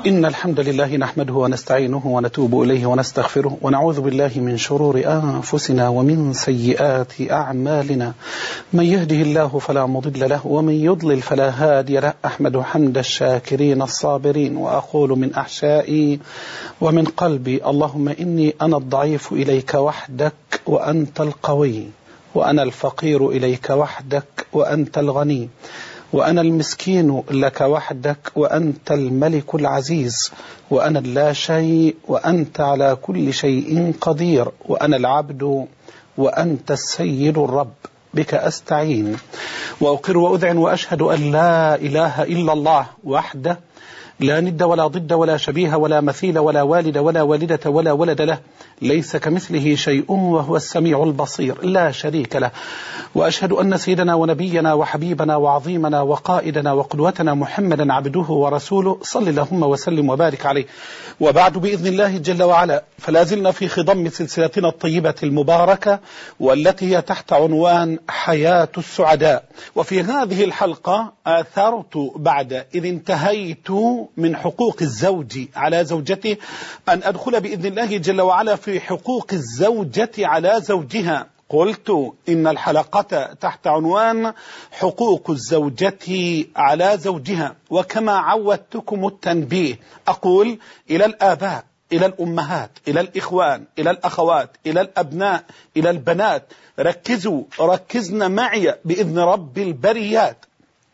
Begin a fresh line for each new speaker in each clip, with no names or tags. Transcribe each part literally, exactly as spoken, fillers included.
إن الحمد لله نحمده ونستعينه ونتوب إليه ونستغفره ونعوذ بالله من شرور أنفسنا ومن سيئات أعمالنا. من يهده الله فلا مضل له ومن يضلل فلا هادي له. أحمد حمد الشاكرين الصابرين وأقول من أحشائي ومن قلبي اللهم إني أنا الضعيف إليك وحدك وأنت القوي، وأنا الفقير إليك وحدك وأنت الغني، وأنا المسكين لك وحدك وأنت الملك العزيز، وأنا لا شيء وأنت على كل شيء قدير، وأنا العبد وأنت السيد الرب، بك أستعين وأقر وأذعن وأشهد أن لا إله إلا الله وحده لا ند ولا ضد ولا شبيه ولا مثيل ولا والد ولا والدة ولا ولد له، ليس كمثله شيء وهو السميع البصير لا شريك له. وأشهد أن سيدنا ونبينا وحبيبنا وعظيمنا وقائدنا وقدوتنا محمدا عبده ورسوله، صل اللهم وسلم وبارك عليه. وبعد، بإذن الله جل وعلا، فلا زلنا في خضم سلسلتنا الطيبة المباركة والتي هي تحت عنوان حياة السعداء. وفي هذه الحلقة آثرت بعد إذ انتهيت من حقوق الزوج على زوجته أن أدخل بإذن الله جل وعلا في حقوق الزوجة على زوجها. قلت إن الحلقة تحت عنوان حقوق الزوجة على زوجها، وكما عودتكم التنبيه أقول إلى الآباء، إلى الأمهات، إلى الإخوان، إلى الأخوات، إلى الأبناء، إلى البنات، ركزوا ركزنا معي بإذن رب البريات،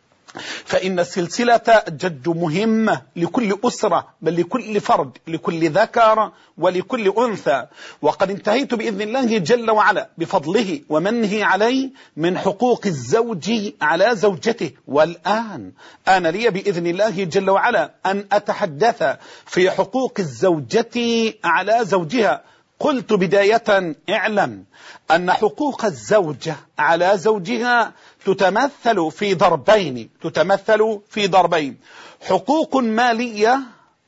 فإن السلسلة جد مهمة لكل أسرة، بل لكل فرد، لكل ذكر ولكل أنثى. وقد انتهيت بإذن الله جل وعلا بفضله ومنه علي من حقوق الزوج على زوجته، والآن أنا لي بإذن الله جل وعلا أن أتحدث في حقوق الزوجة على زوجها. قلت بداية اعلم أن حقوق الزوجة على زوجها تتمثل في ضربين تتمثل في ضربين حقوق مالية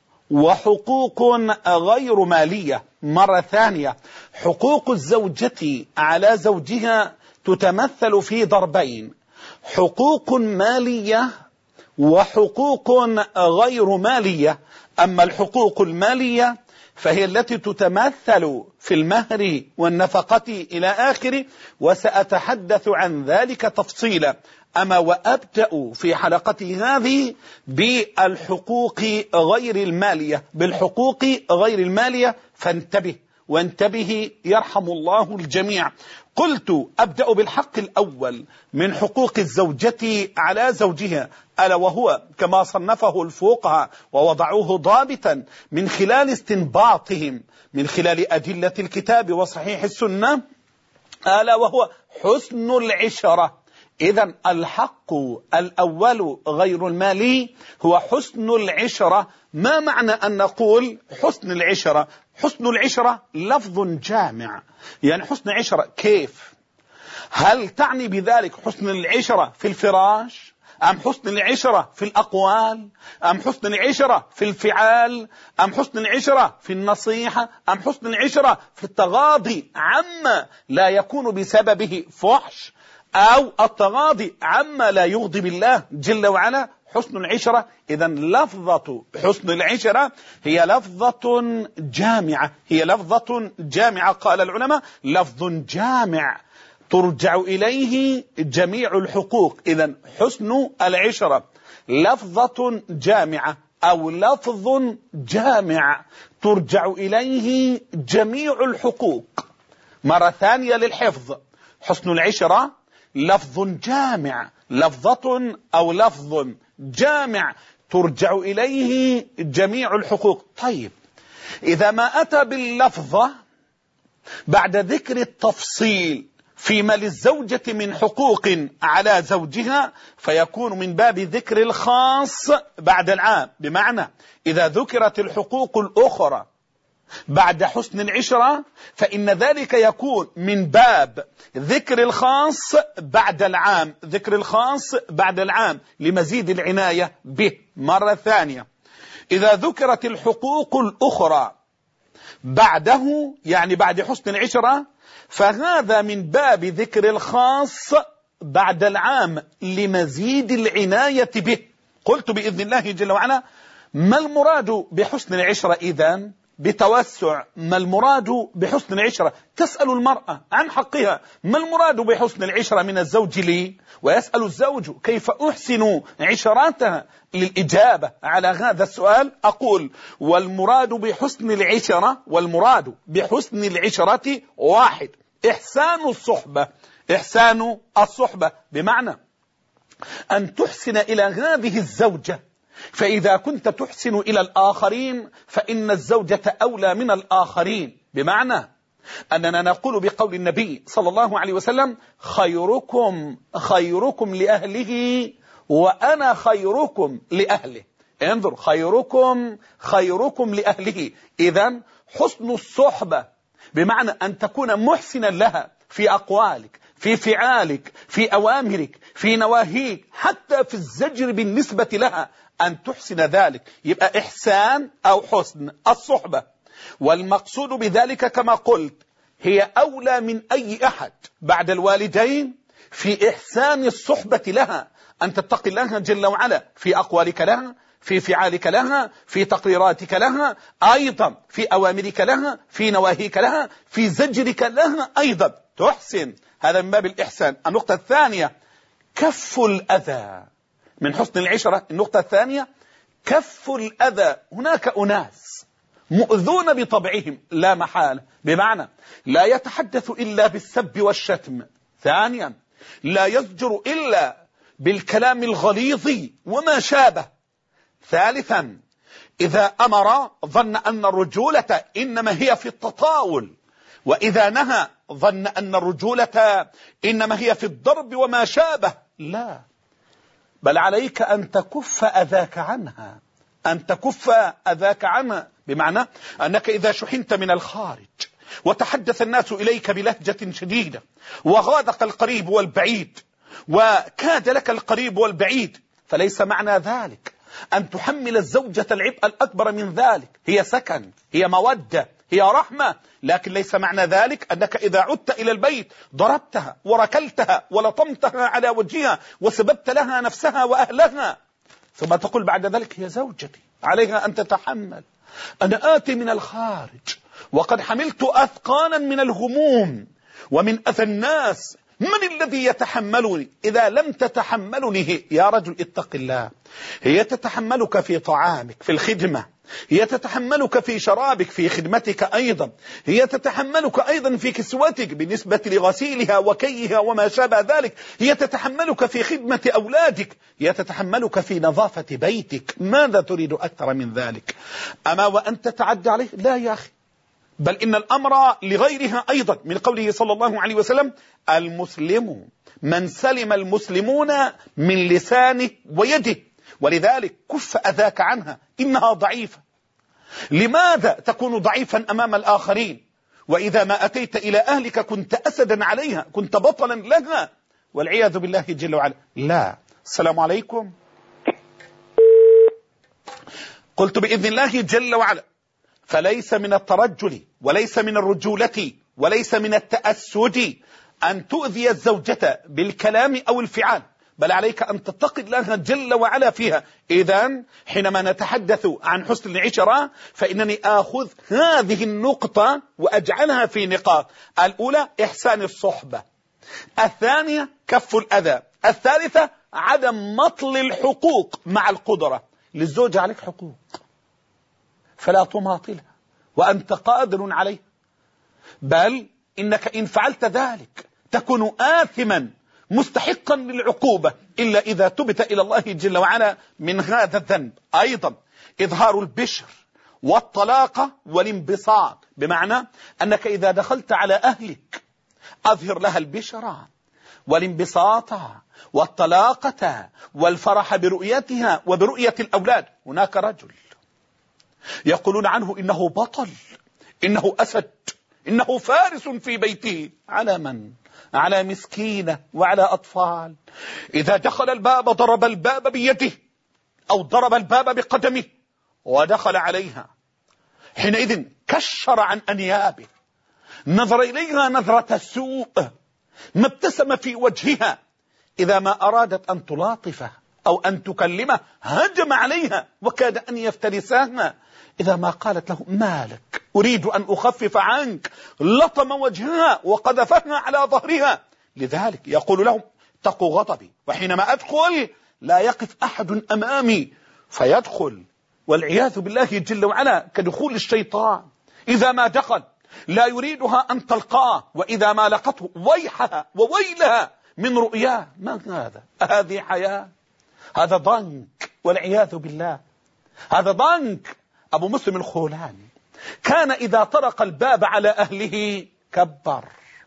وحقوق غير مالية. مرة ثانية، حقوق الزوجة على زوجها تتمثل في ضربين: حقوق مالية وحقوق غير مالية. أما الحقوق المالية فهي التي تتمثل في المهر والنفقة إلى آخره، وسأتحدث عن ذلك تفصيلا. أما وأبدأ في حلقتي هذه بالحقوق غير المالية بالحقوق غير المالية فانتبه وانتبه يرحم الله الجميع. قلت أبدأ بالحق الأول من حقوق الزوجة على زوجها، ألا وهو كما صنفه الفقهاء ووضعوه ضابطا من خلال استنباطهم من خلال أدلة الكتاب وصحيح السنة، ألا وهو حسن العشرة. إذن الحق الأول غير المالي هو حسن العشرة. ما معنى أن نقول حسن العشرة؟ حسن العشرة لفظ جامع، يعني حسن عشرة كيف؟ هل تعني بذلك حسن العشرة في الفراش، أم حسن العشرة في الأقوال، أم حسن العشرة في الفعال، أم حسن العشرة في النصيحة، أم حسن العشرة في التغاضي عما لا يكون بسببه فحش، أو التغاضي عما لا يغضب الله جل وعلا؟ حسن العشرة. إذن لفظة حسن العشرة هي لفظة جامعة هي لفظة جامعة قال العلماء لفظ جامع ترجع إليه جميع الحقوق. إذن حسن العشرة لفظة جامعة أو لفظ جامع ترجع إليه جميع الحقوق. مرة ثانية للحفظ: حسن العشرة لفظ جامع لفظة أو لفظ جامع ترجع إليه جميع الحقوق. طيب، إذا ما أتى باللفظة بعد ذكر التفصيل فيما للزوجة من حقوق على زوجها فيكون من باب ذكر الخاص بعد العام. بمعنى إذا ذكرت الحقوق الأخرى بعد حسن العشرة فإن ذلك يكون من باب ذكر الخاص بعد العام ذكر الخاص بعد العام لمزيد العناية به. مرة ثانية، إذا ذكرت الحقوق الأخرى بعده، يعني بعد حسن العشرة، فهذا من باب ذكر الخاص بعد العام لمزيد العناية به. قلت بإذن الله جل وعلا ما المراد بحسن العشرة إذن؟ بتوسع، ما المراد بحسن العشرة؟ تسأل المرأة عن حقها، ما المراد بحسن العشرة من الزوج لي؟ ويسأل الزوج كيف أحسن عشراتها؟ للإجابة على هذا السؤال أقول: والمراد بحسن العشرة والمراد بحسن العشرة واحد، إحسان الصحبة. إحسان الصحبة بمعنى أن تحسن إلى هذه الزوجة، فإذا كنت تحسن إلى الآخرين فإن الزوجة أولى من الآخرين، بمعنى أننا نقول بقول النبي صلى الله عليه وسلم: خيركم خيركم لأهله وأنا خيركم لأهله. انظر، خيركم خيركم لأهله. إذن حسن الصحبة بمعنى أن تكون محسنا لها في أقوالك، في فعالك، في أوامرك، في نواهيك، حتى في الزجر بالنسبة لها أن تحسن ذلك. يبقى إحسان أو حسن الصحبة. والمقصود بذلك كما قلت هي أولى من أي أحد بعد الوالدين في إحسان الصحبة لها، أن تتقي الله جل وعلا في أقوالك لها، في فعالك لها، في تقريراتك لها، أيضا في أوامرك لها، في نواهيك لها، في زجرك لها أيضا تحسن. هذا من باب الإحسان. النقطة الثانية كف الأذى من حسن العشرة. النقطة الثانية كف الأذى. هناك أناس مؤذون بطبعهم لا محالة، بمعنى لا يتحدث إلا بالسب والشتم. ثانيا لا يزجر إلا بالكلام الغليظ وما شابه. ثالثا إذا أمر ظن أن الرجولة إنما هي في التطاول، وإذا نهى ظن أن الرجولة إنما هي في الضرب وما شابه. لا، بل عليك أن تكف أذاك عنها، أن تكف أذاك عنها، بمعنى أنك إذا شحنت من الخارج وتحدث الناس إليك بلهجة شديدة وغاضك القريب والبعيد وكاد لك القريب والبعيد، فليس معنى ذلك أن تحمل الزوجة العبء الأكبر من ذلك. هي سكن، هي مودة، هي رحمة، لكن ليس معنى ذلك أنك إذا عدت إلى البيت ضربتها وركلتها ولطمتها على وجهها وسببت لها نفسها وأهلها، ثم تقول بعد ذلك هي زوجتي عليها أن تتحمل. أنا آتي من الخارج وقد حملت أثقالا من الهموم ومن أذى الناس، من الذي يتحملني؟ إذا لم تتحملني يا رجل اتق الله. هي تتحملك في طعامك في الخدمة، هي تتحملك في شرابك في خدمتك أيضا، هي تتحملك أيضا في كسوتك بالنسبة لغسيلها وكيها وما شابه ذلك، هي تتحملك في خدمة أولادك، هي تتحملك في نظافة بيتك. ماذا تريد أكثر من ذلك؟ أما وأن تتعدى عليه؟ لا يا أخي، بل إن الأمر لغيرها أيضا، من قوله صلى الله عليه وسلم: المسلم من سلم المسلمون من لسانه ويده. ولذلك كف أذاك عنها، إنها ضعيفة. لماذا تكون ضعيفا أمام الآخرين وإذا ما أتيت إلى أهلك كنت أسدا عليها، كنت بطلا لها، والعياذ بالله جل وعلا؟ لا. السلام عليكم. قلت بإذن الله جل وعلا فليس من الترجل وليس من الرجولة وليس من التأسد أن تؤذي الزوجة بالكلام أو الفعال، بل عليك أن تتقي الله جل وعلا فيها. إذن حينما نتحدث عن حسن العشرة فإنني آخذ هذه النقطة وأجعلها في نقاط. الأولى إحسان الصحبة، الثانية كف الأذى، الثالثة عدم مطل الحقوق مع القدرة. للزوجة عليك حقوق فلا تماطلها وأنت قادر عليه، بل إنك إن فعلت ذلك تكون آثما مستحقا للعقوبة إلا إذا تبت إلى الله جل وعلا من هذا الذنب. أيضا إظهار البشر والطلاقة والانبساط، بمعنى أنك إذا دخلت على أهلك أظهر لها البشر والانبساط والطلاقة والفرح برؤيتها وبرؤية الأولاد. هناك رجل يقولون عنه إنه بطل، إنه أسد، إنه فارس في بيته. على من؟ على مسكينة وعلى أطفال. إذا دخل الباب ضرب الباب بيده أو ضرب الباب بقدمه ودخل عليها، حينئذ كشر عن أنيابه، نظر إليها نظرة سوء، ما ابتسم في وجهها. إذا ما أرادت أن تلاطفه أو أن تكلمه هجم عليها وكاد أن يفترسها. إذا ما قالت له مالك أريد أن أخفف عنك لطم وجهها وقذفها على ظهرها. لذلك يقول لهم اتقوا غضبي، وحينما أدخل لا يقف أحد أمامي فيدخل والعياذ بالله جل وعلا كدخول الشيطان. إذا ما دخل لا يريدها أن تلقاه، وإذا ما لقته ويحها وويلها من رؤياه. ما هذا؟ هذه حياة؟ هذا ضنك والعياذ بالله، هذا ضنك. أبو مسلم الخولاني كان إذا طرق الباب على أهله كبر،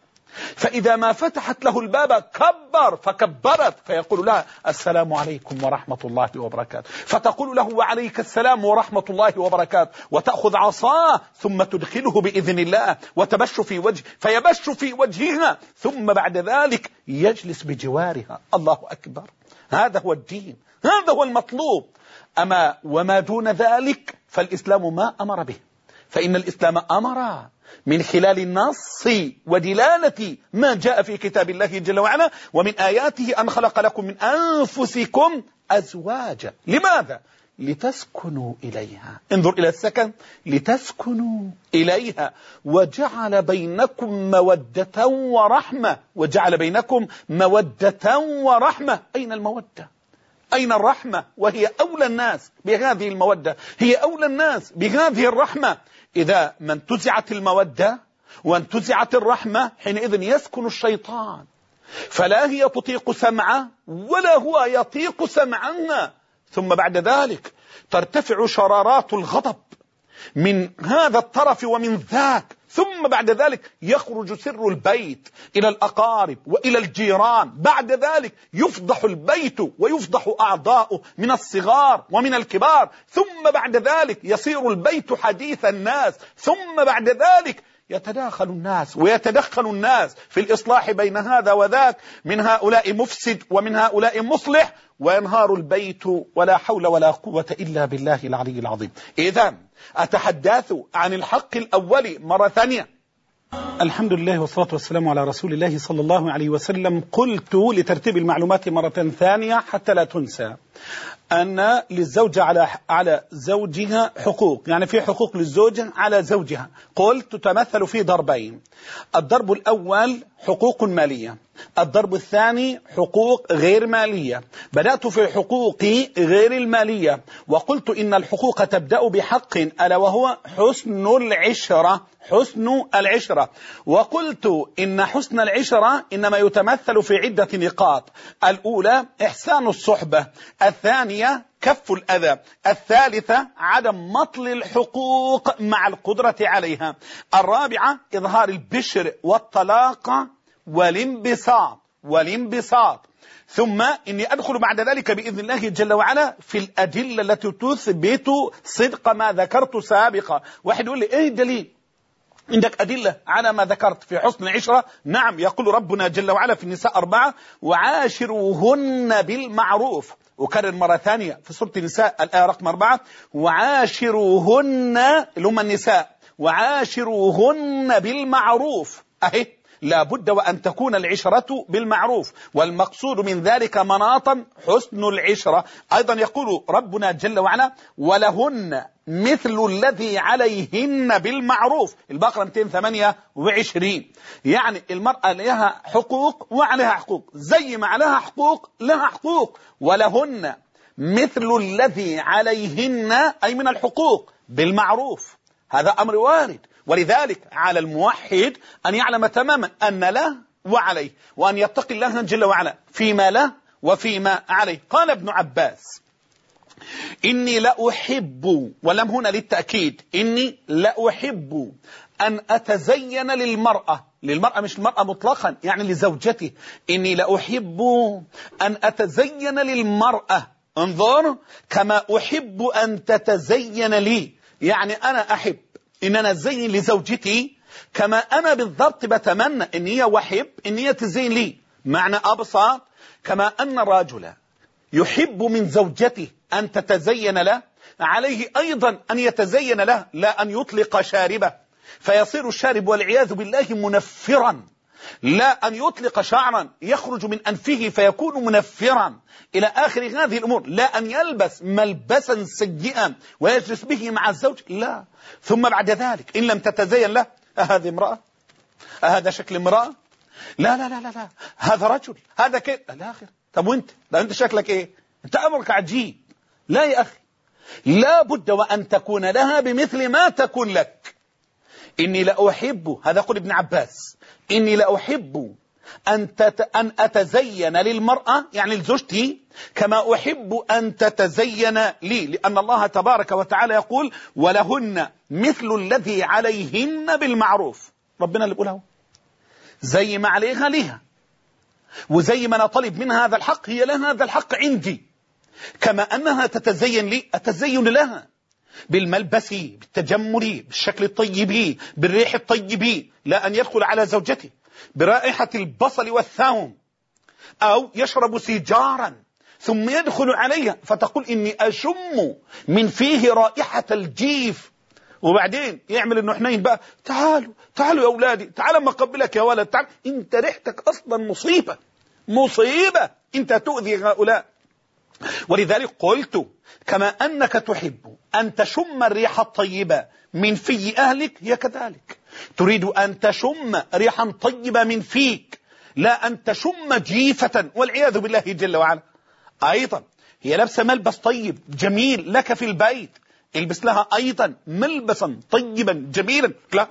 فإذا ما فتحت له الباب كبر فكبرت، فيقول لها السلام عليكم ورحمة الله وبركاته، فتقول له وعليك السلام ورحمة الله وبركاته، وتأخذ عصاه ثم تدخله بإذن الله وتبش في وجه فيبش في وجهها، ثم بعد ذلك يجلس بجوارها. الله أكبر، هذا هو الدين، هذا هو المطلوب. أما وما دون ذلك فالإسلام ما أمر به، فإن الإسلام أمر من خلال النص ودلالة ما جاء في كتاب الله جل وعلا، ومن آياته أن خلق لكم من أنفسكم أزواجا. لماذا؟ لتسكنوا إليها. انظر إلى السكن، لتسكنوا إليها، وجعل بينكم مودة ورحمة، وجعل بينكم مودة ورحمة. أين المودة؟ أين الرحمة؟ وهي أولى الناس بهذه المودة، هي أولى الناس بهذه الرحمة. إذا ما انتزعت المودة وانتزعت الرحمة حينئذ يسكن الشيطان، فلا هي تطيق سمعه ولا هو يطيق سمعنا. ثم بعد ذلك ترتفع شرارات الغضب من هذا الطرف ومن ذاك، ثم بعد ذلك يخرج سر البيت إلى الأقارب وإلى الجيران. بعد ذلك يفضح البيت ويفضح أعضاؤه من الصغار ومن الكبار. ثم بعد ذلك يصير البيت حديث الناس. ثم بعد ذلك يتداخل الناس ويتدخل الناس في الإصلاح بين هذا وذاك، من هؤلاء مفسد ومن هؤلاء مصلح، وينهار البيت ولا حول ولا قوة إلا بالله العلي العظيم. إذن أتحدث عن الحق الأول مرة ثانية. الحمد لله والصلاة والسلام على رسول الله صلى الله عليه وسلم. قلت لترتيب المعلومات مرة ثانية حتى لا تنسى أن للزوجة على على زوجها حقوق، يعني في حقوق للزوجة على زوجها. قلت تتمثل في ضربين: الضرب الأول حقوق مالية، الضرب الثاني حقوق غير مالية. بدأت في الحقوق غير المالية وقلت إن الحقوق تبدأ بحق ألا وهو حسن العشرة، حسن العشرة. وقلت إن حسن العشرة إنما يتمثل في عدة نقاط: الأولى إحسان الصحبة، الثانية كف الأذى، الثالثة عدم مطل الحقوق مع القدرة عليها، الرابعة إظهار البشر والطلاقة والانبساط والانبساط. ثم إني أدخل بعد ذلك بإذن الله جل وعلا في الأدلة التي تثبت صدق ما ذكرت سابقا. واحد يقول لي إيه الدليل؟ عندك أدلة على ما ذكرت في حسن العشرة؟ نعم، يقول ربنا جل وعلا في النساء أربعة: وعاشروهن بالمعروف. وكرر مرة ثانية في سورة النساء الآية رقم أربعة: وعاشروهن اللي هم النساء، وعاشروهن بالمعروف. أهي لا بد وأن تكون العشرة بالمعروف، والمقصود من ذلك مناطا حسن العشرة. أيضا يقول ربنا جل وعلا: ولهن مثل الذي عليهن بالمعروف. البقرة مئتين وثمانية وعشرين. يعني المرأة لها حقوق وعليها حقوق، زي ما عليها حقوق لها حقوق. ولهن مثل الذي عليهن أي من الحقوق بالمعروف، هذا أمر وارد. ولذلك على الموحد أن يعلم تماما أن له وعليه، وأن يتقي الله جل وعلا فيما له وفيما عليه. قال ابن عباس: إني لأحب، ولم هنا للتأكيد، إني لأحب أن أتزين للمرأة، للمرأة مش المرأة مطلقا، يعني لزوجته. إني لأحب أن أتزين للمرأة، انظر، كما أحب أن تتزين لي. يعني أنا أحب إن أنا أتزين لزوجتي كما أنا بالضبط بتمنى إن هي وحب إن هي تزين لي. معنى أبسط: كما أن الرجل يحب من زوجته أن تتزين له، عليه أيضا أن يتزين له، لا أن يطلق شاربه فيصير الشارب والعياذ بالله منفرا لا أن يطلق شعرا يخرج من أنفه فيكون منفرا إلى آخر هذه الأمور، لا أن يلبس ملبسا سيئا ويجلس به مع الزوج، لا. ثم بعد ذلك إن لم تتزين له، أهذه امرأة؟ أهذا شكل امرأة؟ لا لا لا لا, لا. هذا رجل، هذا كيف الآخر. طب وانت؟ لا أنت شكلك إيه؟ أنت أمرك عجيب. لا يا أخي، لا بد وأن تكون لها بمثل ما تكون لك. إني لأحب، هذا قول ابن عباس، إني لأحب أن, تت... أن أتزين للمرأة يعني لزوجتي كما أحب أن تتزين لي، لأن الله تبارك وتعالى يقول ولهن مثل الذي عليهن بالمعروف. ربنا اللي بيقوله، زي ما عليها ليها، وزي ما أنا طلب منها هذا الحق هي لها هذا الحق عندي، كما أنها تتزين لي أتزين لها بالملبس، بالتجمل، بالشكل الطيب، بالريح الطيب، لا أن يدخل على زوجته برائحة البصل والثوم، أو يشرب سيجارا ثم يدخل عليها فتقول إني أشم من فيه رائحة الجيف، وبعدين يعمل إنه حنين بقى، تعالوا تعالوا يا أولادي، تعالوا ما أقبلك يا ولد، تعال. أنت ريحتك أصلا مصيبة مصيبة، أنت تؤذي هؤلاء. ولذلك قلت كما أنك تحب أن تشم الريح الطيبة من في أهلك، هي كذلك تريد أن تشم ريحا طيبة من فيك، لا أن تشم جيفة والعياذ بالله جل وعلا. أيضا هي لابسة ملبس طيب جميل لك في البيت، البس لها أيضا ملبسا طيبا جميلا. لا،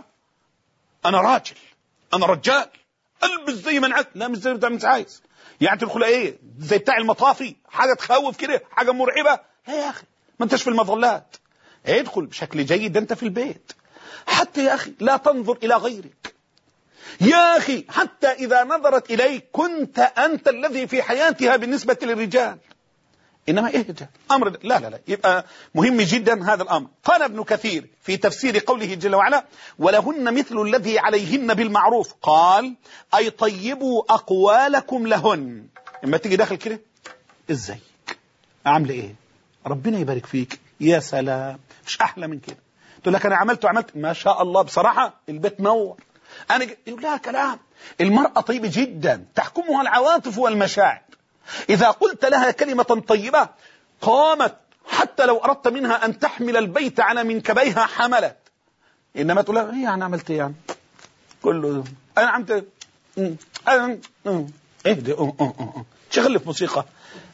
أنا راجل، أنا رجال، ألبس زي ما أنا، لا مش زي ما أنت عايز. يعني تدخل ايه زي بتاع المطافي، حاجة تخوف كده، حاجة مرعبة. لا يا أخي، ما انتش في المظلات، ادخل بشكل جيد انت في البيت. حتى يا أخي لا تنظر إلى غيرك، يا أخي حتى إذا نظرت إليك كنت أنت الذي في حياتها بالنسبة للرجال. إنما إهجة أمر لا لا لا يبقى مهم جدا هذا الأمر. قال ابن كثير في تفسير قوله جل وعلا ولهن مثل الذي عليهن بالمعروف، قال أي طيبوا أقوالكم لهن. لما تيجي داخل كده، إزيك، عامله إيه، ربنا يبارك فيك، يا سلام، مش أحلى من كده. تقول لك أنا عملت وعملت، ما شاء الله بصراحة البيت نور، أنا يقول لها كلام. المرأة طيبة جدا تحكمها العواطف والمشاعر. إذا قلت لها كلمة طيبة قامت، حتى لو أردت منها أن تحمل البيت على منكبيها حملت. إنما تقول لها إيه أنا عملت إيه يعني، كله أنا عملت أنا إهدي شغل في موسيقى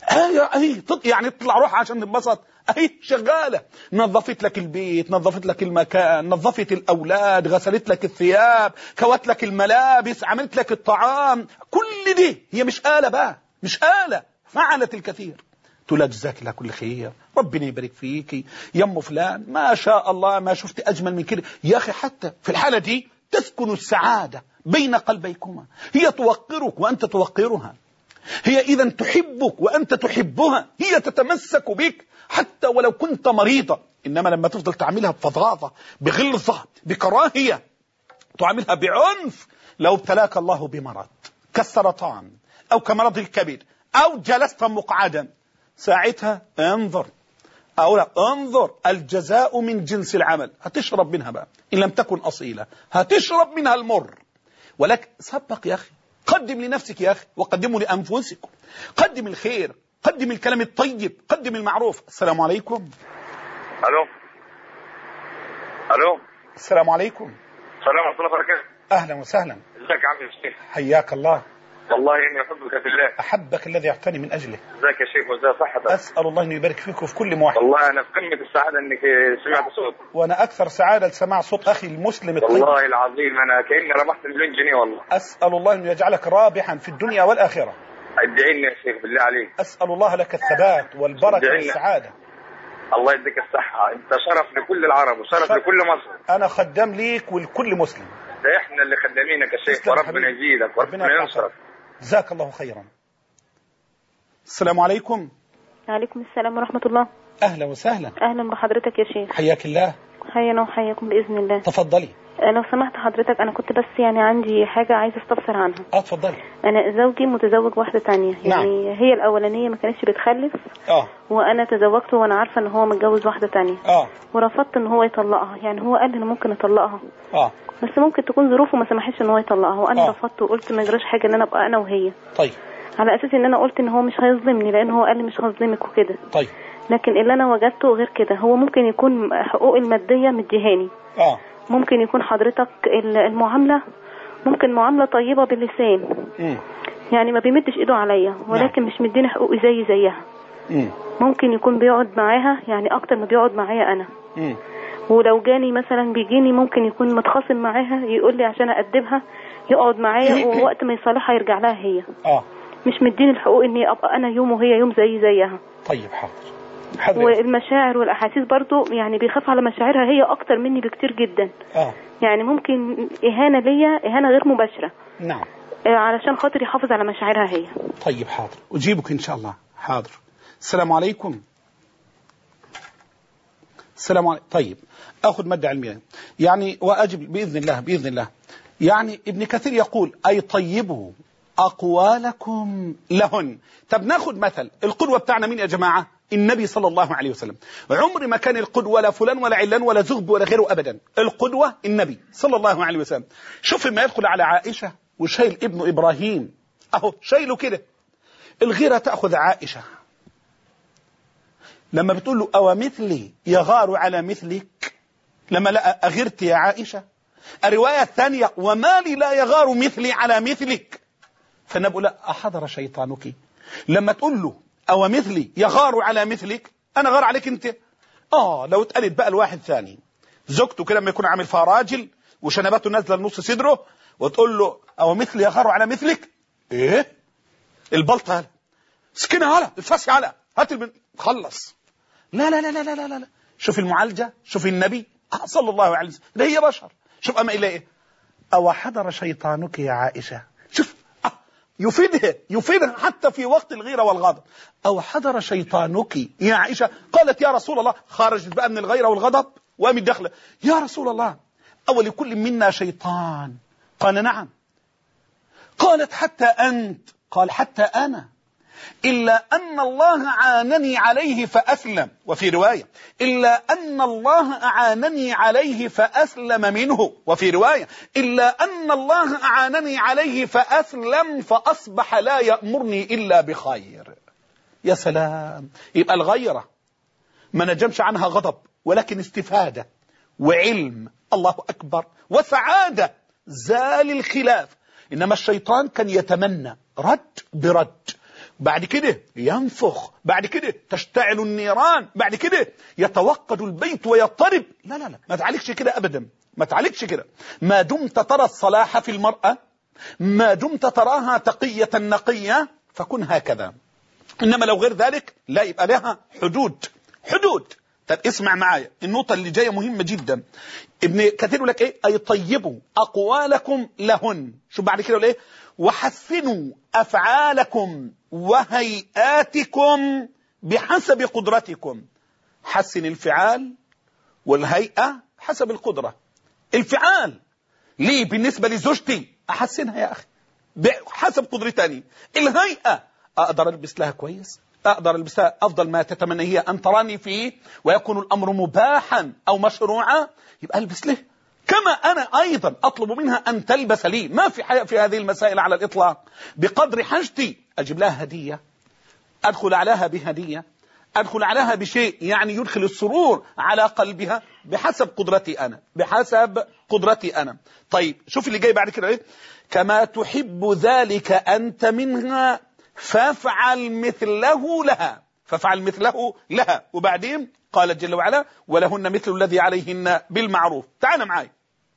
أهي يعني تطلع روح عشان تنبسط، أهي شغالة، نظفت لك البيت، نظفت لك المكان، نظفت الأولاد، غسلت لك الثياب، كوت لك الملابس، عملت لك الطعام، كل دي هي مش آلة بقى، مش آلة، فعلت الكثير. تقول لها جزاك الله كل خير، ربنا يبارك فيكي يا ام فلان، ما شاء الله ما شفت أجمل من كده. يا أخي حتى في الحالة دي تسكن السعادة بين قلبيكما، هي توقرك وأنت توقرها، هي إذا تحبك وأنت تحبها، هي تتمسك بك حتى ولو كنت مريضا. إنما لما تفضل تعملها بفظاظة، بغلظة، بكراهية، تعملها بعنف، لو ابتلاك الله بمرض كالسرطان أو كمرض الكبد أو جلست مقعدا، ساعتها انظر أو لا انظر، الجزاء من جنس العمل. هتشرب منها بقى إن لم تكن أصيلة، هتشرب منها المر. ولكن سبق يا أخي، قدم لنفسك يا أخي، وقدموا لأنفسكم، قدم الخير، قدم الكلام الطيب، قدم المعروف. السلام عليكم.
ألو ألو
السلام عليكم.
السلام ورحمة الله وبركاته.
أهلا وسهلا.
ازيك يا عم الشيخ؟
حياك الله.
والله إني أحبك في الله.
أحبك الذي أعطاني من أجله.
ازيك يا شيخ وازاي صحتك؟
أسأل الله أن يبارك فيك وفي كل موحد.
والله أنا في قمة السعادة إنك سمعت صوت.
وأنا أكثر سعادة لسماع صوت أخي المسلم الطيب.
والله العظيم أنا كأني ربحت مليون جنيه والله.
أسأل الله أن يجعلك رابحا في الدنيا والآخرة.
ادعي لي يا شيخ بالله عليك.
أسأل الله لك الثبات والبركة والسعادة.
الله يديك الصحة، أنت شرف لكل العرب وشرف شرف. لكل مصر.
أنا خدام ليك ولكل مسلم.
ده إحنا اللي خدامينك يا شيخ، وربنا يزيدك وربنا ينصرك.
جزاك الله خيرا. السلام عليكم.
وعليكم السلام ورحمة الله.
أهلا وسهلا.
أهلا بحضرتك يا شيخ.
حياك الله.
حيانا وحياكم بإذن الله.
تفضلي.
لو سمحت حضرتك، انا كنت بس يعني عندي حاجه عايزه استفسر عنها.
اه اتفضلي.
انا زوجي متزوج واحده تانية، يعني نعم. هي الاولانيه ما كانتش بتخلف، اه وانا تزوجته وانا عارفه ان هو متجوز واحده تانية، اه ورفضت ان هو يطلقها. يعني هو قال لي ممكن اطلقها، اه بس ممكن تكون ظروفه ما سمحتش ان هو يطلقها، وانا آه. رفضت وقلت ما يجراش حاجه ان انا ابقى انا وهي. طيب. على اساس ان انا قلت ان هو مش هيظلمني، لان هو قال لي مش هظلمك وكده. طيب. لكن اللي انا وجدته غير كده، هو ممكن يكون حقوق الماديه مديهاني، اه ممكن يكون حضرتك المعامله ممكن معامله طيبه باللسان، م. يعني ما بيمدش ايده عليا، ولكن نعم. مش مديني حقوقي زي زيها. م. ممكن يكون بيقعد معاها يعني اكتر ما بيقعد معايا انا، م. ولو جاني مثلا بيجيني ممكن يكون متخاصم معاها، يقول لي عشان أأدبها يقعد معايا، ووقت ما يصالحها يرجع لها هي. اه مش مديني الحقوق اني ابقى انا يوم وهي يوم زي زيها. طيب حاضر. حضر. والمشاعر والاحاسيس برضو يعني بيخاف على مشاعرها هي اكتر مني بكتير جدا. اه يعني ممكن اهانه ليا، اهانه غير مباشره. نعم. علشان خاطر يحافظ على مشاعرها هي. طيب حاضر، اجيبك ان شاء الله. حاضر. السلام عليكم. السلام عليكم. طيب اخذ ماده علميه يعني واجب باذن الله باذن الله. يعني ابن كثير يقول اي طيبوا اقوالكم لهن. طب ناخذ مثل القدوه بتاعنا مين يا جماعه؟ النبي صلى الله عليه وسلم. عمر ما كان القدوه ولا فلان ولا علان ولا زغب ولا غيره ابدا، القدوه النبي صلى الله عليه وسلم. شوف ما يدخل على عائشه وشايل ابنه ابراهيم، اهو شايله كده. الغيره تاخذ عائشه لما بتقول له أو مثلي يغار على مثلك، لما لا أغرت يا عائشة. الرواية الثانية وما لي لا يغار مثلي على مثلك. فالنبي لا أحضر شيطانك لما تقول له أو مثلي يغار على مثلك، أنا غار عليك أنت. آه لو اتقالت بقى الواحد ثاني زوجته كده لما يكون عامل فيها راجل وشنباته نازلة لنص صدره وتقول له أو مثلي يغار على مثلك، إيه البلطة هلا سكينة هلا الفاسي هلا هات البن خلص. لا لا لا لا لا لا لا. شوف المعالجة، شوف النبي صلى الله عليه وسلم، ده هي بشر. شوف أما إلى إيه أو حضر شيطانك يا عائشة. شوف آه. يفيدها يفيدها حتى في وقت الغيرة والغضب. أو حضر شيطانك يا عائشة. قالت يا رسول الله، خرجت بقى من الغيرة والغضب وقامت داخلة، يا رسول الله أو لكل منا شيطان؟ قال نعم. قالت حتى أنت؟ قال حتى أنا، إلا أن الله أعانني عليه فأسلم. وفي رواية إلا أن الله أعانني عليه فأسلم منه. وفي رواية إلا أن الله أعانني عليه فأسلم فأصبح لا يأمرني إلا بخير. يا سلام. يبقى الغيرة ما نجمش عنها غضب، ولكن استفادة وعلم، الله أكبر، وسعادة، زال الخلاف. إنما الشيطان كان يتمنى رد برد، بعد كده ينفخ، بعد كده تشتعل النيران، بعد كده يتوقد البيت ويضطرب. لا لا لا ما تعالجش كده أبدا، ما تعالجش كده. ما دمت ترى الصلاح في المرأة، ما دمت تراها تقية نقية، فكن هكذا. إنما لو غير ذلك لا، يبقى لها حدود. حدود. طب اسمع معايا النقطة اللي جاية مهمة جدا. ابن كثير يقول لك ايه اي طيبوا اقوالكم لهن. شو بعد كده ايه وحسنوا افعالكم وهيئاتكم بحسب قدرتكم. حسن الفعال والهيئة حسب القدرة. الفعال ليه بالنسبة لزوجتي احسنها يا اخي بحسب قدرتني. الهيئة اقدر البس لها كويس، أقدر ألبسها أفضل ما تتمنى هي أن تراني فيه، ويكون الأمر مباحا أو مشروعا، يبقى ألبس له. كما أنا أيضا أطلب منها أن تلبس لي. ما في حياء في هذه المسائل على الإطلاق. بقدر حاجتي أجيب لها هدية، أدخل عليها بهدية، أدخل عليها بشيء يعني يدخل السرور على قلبها بحسب قدرتي أنا، بحسب قدرتي أنا. طيب شوف اللي جاي بعد كده إيه. كما تحب ذلك أنت منها فافعل مثله لها. فافعل مثله لها. وبعدين قال جل وعلا ولهن مثل الذي عليهن بالمعروف. تعال معاي.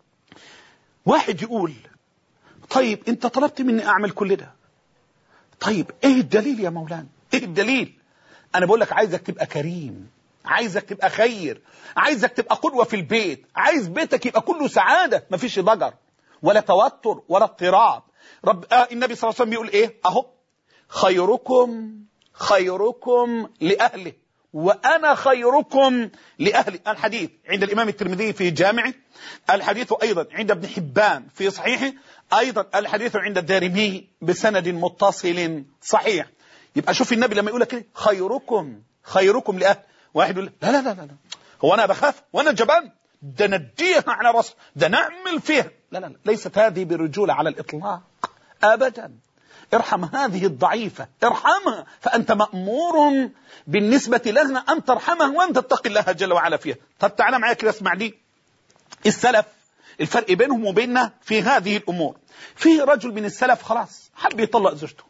واحد يقول طيب انت طلبت مني اعمل كل ده، طيب ايه الدليل يا مولانا؟ ايه الدليل؟ انا بقول لك عايزك تبقى كريم، عايزك تبقى خير، عايزك تبقى قدوة في البيت، عايز بيتك يبقى كله سعادة، مفيش ضجر ولا توتر ولا اضطراب. رب آه النبي صلى الله عليه وسلم بيقول ايه اهو خيركم خيركم لأهله وأنا خيركم لأهلي. الحديث عند الإمام الترمذي في جامعه، الحديث أيضا عند ابن حبان في صحيحه، أيضا الحديث عند الدارمي بسند متصل صحيح. يبقى شوف النبي لما يقول لك خيركم خيركم لأهلي، واحد يقول لا لا لا لا هو أنا بخاف وأنا جبان، ده نديها على رأس، ده نعمل فيها. لا لا ليست هذه برجولة على الإطلاق أبدا. ارحم هذه الضعيفة، ارحمها، فأنت مأمور بالنسبة لنا أن ترحمها وأن تتقي الله جل وعلا فيها. طب تعالى معايا كده اسمع دي. السلف الفرق بينهم وبيننا في هذه الأمور. في رجل من السلف خلاص حب يطلق زوجته،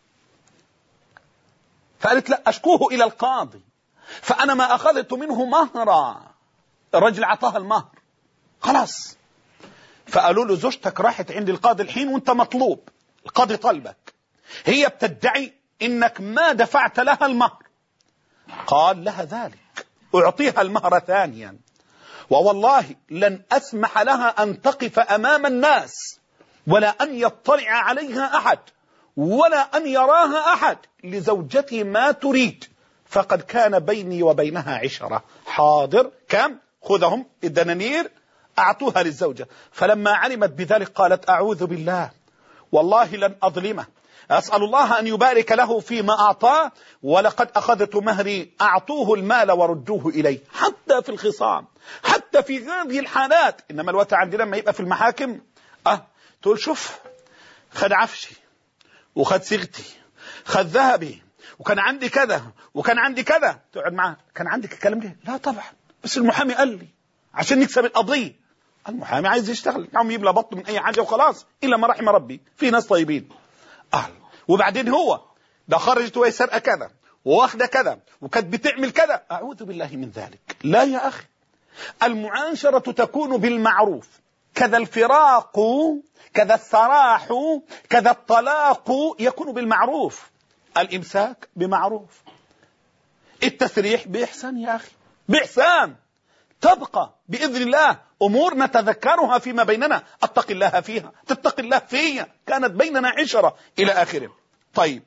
فقالت لا أشكوه إلى القاضي، فأنا ما أخذت منه مهرا. الرجل عطاها المهر خلاص، فقالوا له زوجتك راحت عند القاضي الحين وانت مطلوب، القاضي طلبك، هي بتدعي انك ما دفعت لها المهر. قال لها ذلك، اعطيها المهر ثانيا، ووالله لن اسمح لها ان تقف امام الناس ولا ان يطلع عليها احد ولا ان يراها احد لزوجتي ما تريد، فقد كان بيني وبينها عشرة. حاضر، كم؟ خذهم الدنانير اعطوها للزوجة. فلما علمت بذلك قالت اعوذ بالله والله لن اظلمه، أسأل الله أن يبارك له فيما أعطاه، ولقد أخذت مهري، أعطوه المال وردوه إليه. حتى في الخصام، حتى في هذه الحالات. إنما الوقت عندنا لما يبقى في المحاكم أه تقول شوف خد عفشي وخد صيغتي خد ذهبي وكان عندي كذا وكان عندي كذا، تقعد معاه كان عندك الكلام ده؟ لا طبعا، بس المحامي قال لي عشان نكسب القضية. المحامي عايز يشتغل، عم يبلى بطن من أي حاجة وخلاص، إلا ما رحم ربي، في ناس طيبين. أهل. وبعدين هو ده خرجت وهي سرقة كذا واخده كذا وكانت بتعمل كذا، أعوذ بالله من ذلك. لا يا أخي، المعاشرة تكون بالمعروف، كذا الفراق كذا السراح كذا الطلاق يكون بالمعروف. الإمساك بمعروف، التسريح بإحسان يا أخي، بإحسان. تبقى بإذن الله أمور نتذكرها فيما بيننا، أتق الله فيها تتق الله فيها، كانت بيننا عشرة إلى آخره. طيب،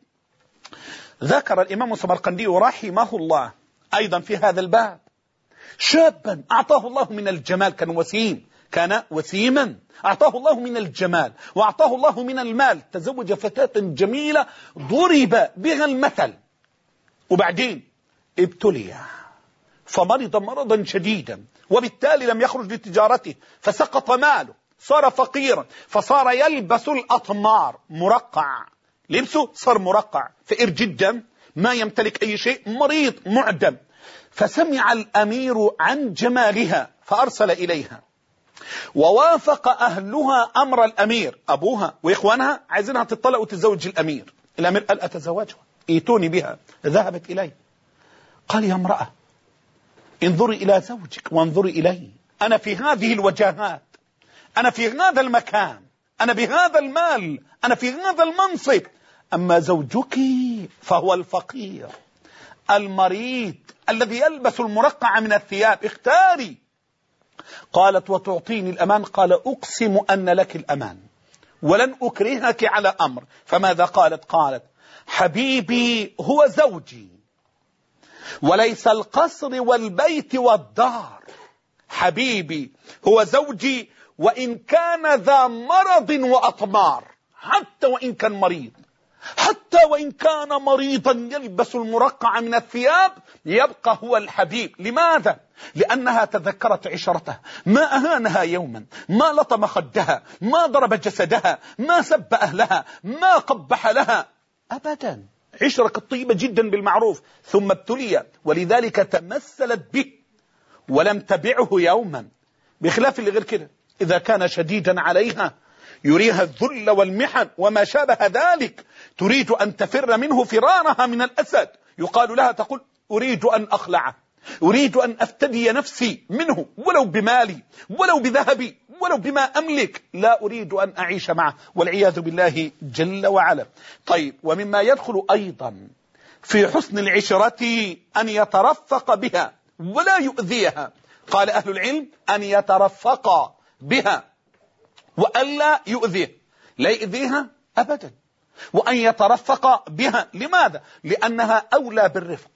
ذكر الإمام السمرقندي رحمه الله أيضا في هذا الباب شابا أعطاه الله من الجمال، كان وسيم، كان وسيما، أعطاه الله من الجمال وأعطاه الله من المال، تزوج فتاة جميلة ضرب بها المثل، وبعدين ابتلي فمرض مرضا شديدا، وبالتالي لم يخرج لتجارته، فسقط ماله، صار فقيرا، فصار يلبس الأطمار، مرقع، لبسه صار مرقع، فقير جدا، ما يمتلك أي شيء، مريض معدم. فسمع الأمير عن جمالها فأرسل إليها، ووافق أهلها أمر الأمير، أبوها وإخوانها عايزينها تطلق وتتزوج الأمير. الأمير قال أتزوجها، ايتوني بها. ذهبت إليه، قال يا امرأة انظري إلى زوجك وانظري إلي، أنا في هذه الوجاهات، أنا في هذا المكان، أنا بهذا المال، أنا في هذا المنصب، أما زوجك فهو الفقير المريض الذي يلبس المرقع من الثياب، اختاري. قالت وتعطيني الأمان؟ قال أقسم أن لك الأمان ولن أكرهك على أمر. فماذا قالت؟ قالت حبيبي هو زوجي وليس القصر والبيت والدار، حبيبي هو زوجي وإن كان ذا مرض وأطمار، حتى وإن كان مريض، حتى وإن كان مريضا يلبس المرقع من الثياب، يبقى هو الحبيب. لماذا؟ لأنها تذكرت عشرته، ما أهانها يوما، ما لطم خدها، ما ضرب جسدها، ما سب أهلها، ما قبح لها أبدا، عشرة طيبة جدا بالمعروف. ثم ابتلي، ولذلك تمثلت به ولم تبعه يوما، بخلاف اللي غير كده إذا كان شديدا عليها يريها الذل والمحن وما شابه ذلك، تريد أن تفر منه فرارها من الأسد، يقال لها تقول أريد أن أخلعه، أريد أن أفتدي نفسي منه ولو بمالي ولو بذهبي ولو بما أملك، لا أريد أن أعيش معه، والعياذ بالله جل وعلا. طيب، ومما يدخل أيضا في حسن العشرة أن يترفق بها ولا يؤذيها. قال أهل العلم أن يترفق بها وألا يؤذيه، لا يؤذيها أبدا، وأن يترفق بها. لماذا؟ لأنها أولى بالرفق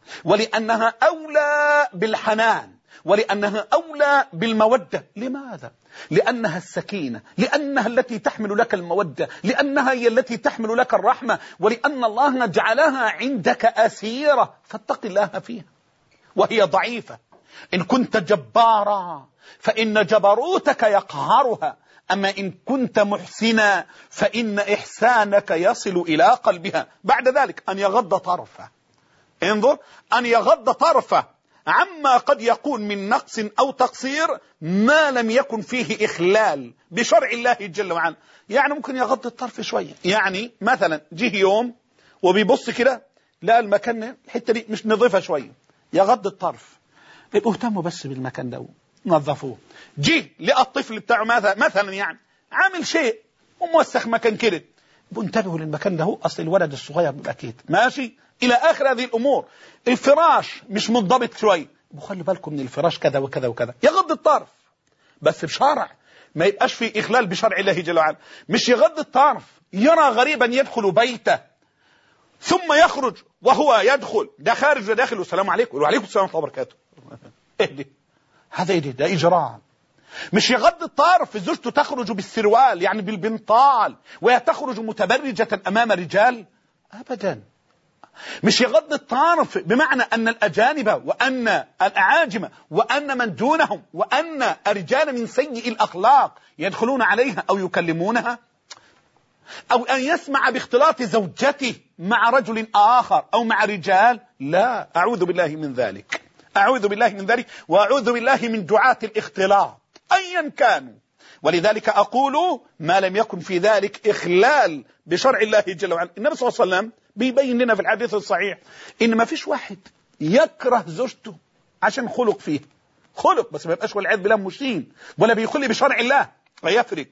ولأنها أولى بالحنان، ولأنها أولى بالمودة. لماذا؟ لأنها السكينة، لأنها التي تحمل لك المودة، لأنها هي التي تحمل لك الرحمة، ولأن الله جعلها عندك أسيرة، فاتق الله فيها. وهي ضعيفة. إن كنت جبارا فإن جبروتك يقهرها، أما إن كنت محسنا فإن إحسانك يصل إلى قلبها. بعد ذلك أن يغض طرفه، انظر، أن يغض طرفه عما قد يكون من نقص أو تقصير ما لم يكن فيه إخلال بشرع الله جل وعلا. يعني ممكن يغض الطرف شوية، يعني مثلا جه يوم وبيبص كده لا المكان الحتة دي مش نظيفة شوية، يغض الطرف، يبقوا اهتموا بس بالمكان ده نظفوه. جه لقى الطفل بتاعه مثلا مثلا يعني عامل شيء وموسخ مكان كده، يبقوا انتبهوا للمكان ده، أصل الولد الصغير بيبقى كده ماشي إلى آخر هذه الأمور. الفراش مش منضبط شوية، خلوا بالكم من الفراش كذا وكذا وكذا، يغض الطرف بس بشرع، ما يبقاش في إخلال بشرع الله جل وعلا. مش يغض الطرف يرى غريبا يدخل بيته ثم يخرج وهو يدخل، ده خارج وداخل والسلام عليكم وعليكم السلام ورحمة الله وبركاته، اهدي هذا اهدي، ده إجرام. مش يغض الطرف زوجته تخرج بالسروال يعني بالبنطال وهي تخرج متبرجة أمام رجال، أبدا. مش يغض الطرف بمعنى أن الأجانب وأن الأعاجم وأن من دونهم وأن الرجال من سيء الأخلاق يدخلون عليها أو يكلمونها، أو أن يسمع باختلاط زوجته مع رجل آخر أو مع رجال، لا، أعوذ بالله من ذلك، أعوذ بالله من ذلك، وأعوذ بالله من دعاة الاختلاط أيا كانوا. ولذلك أقول ما لم يكن في ذلك إخلال بشرع الله جل وعلا. النبي صلى الله عليه وسلم بيبين لنا في الحديث الصحيح إن ما فيش واحد يكره زوجته عشان خلق فيه، خلق بس ما يبقاش والعياذ بالله مشين ولا بيخل بشرع الله، ويفرق.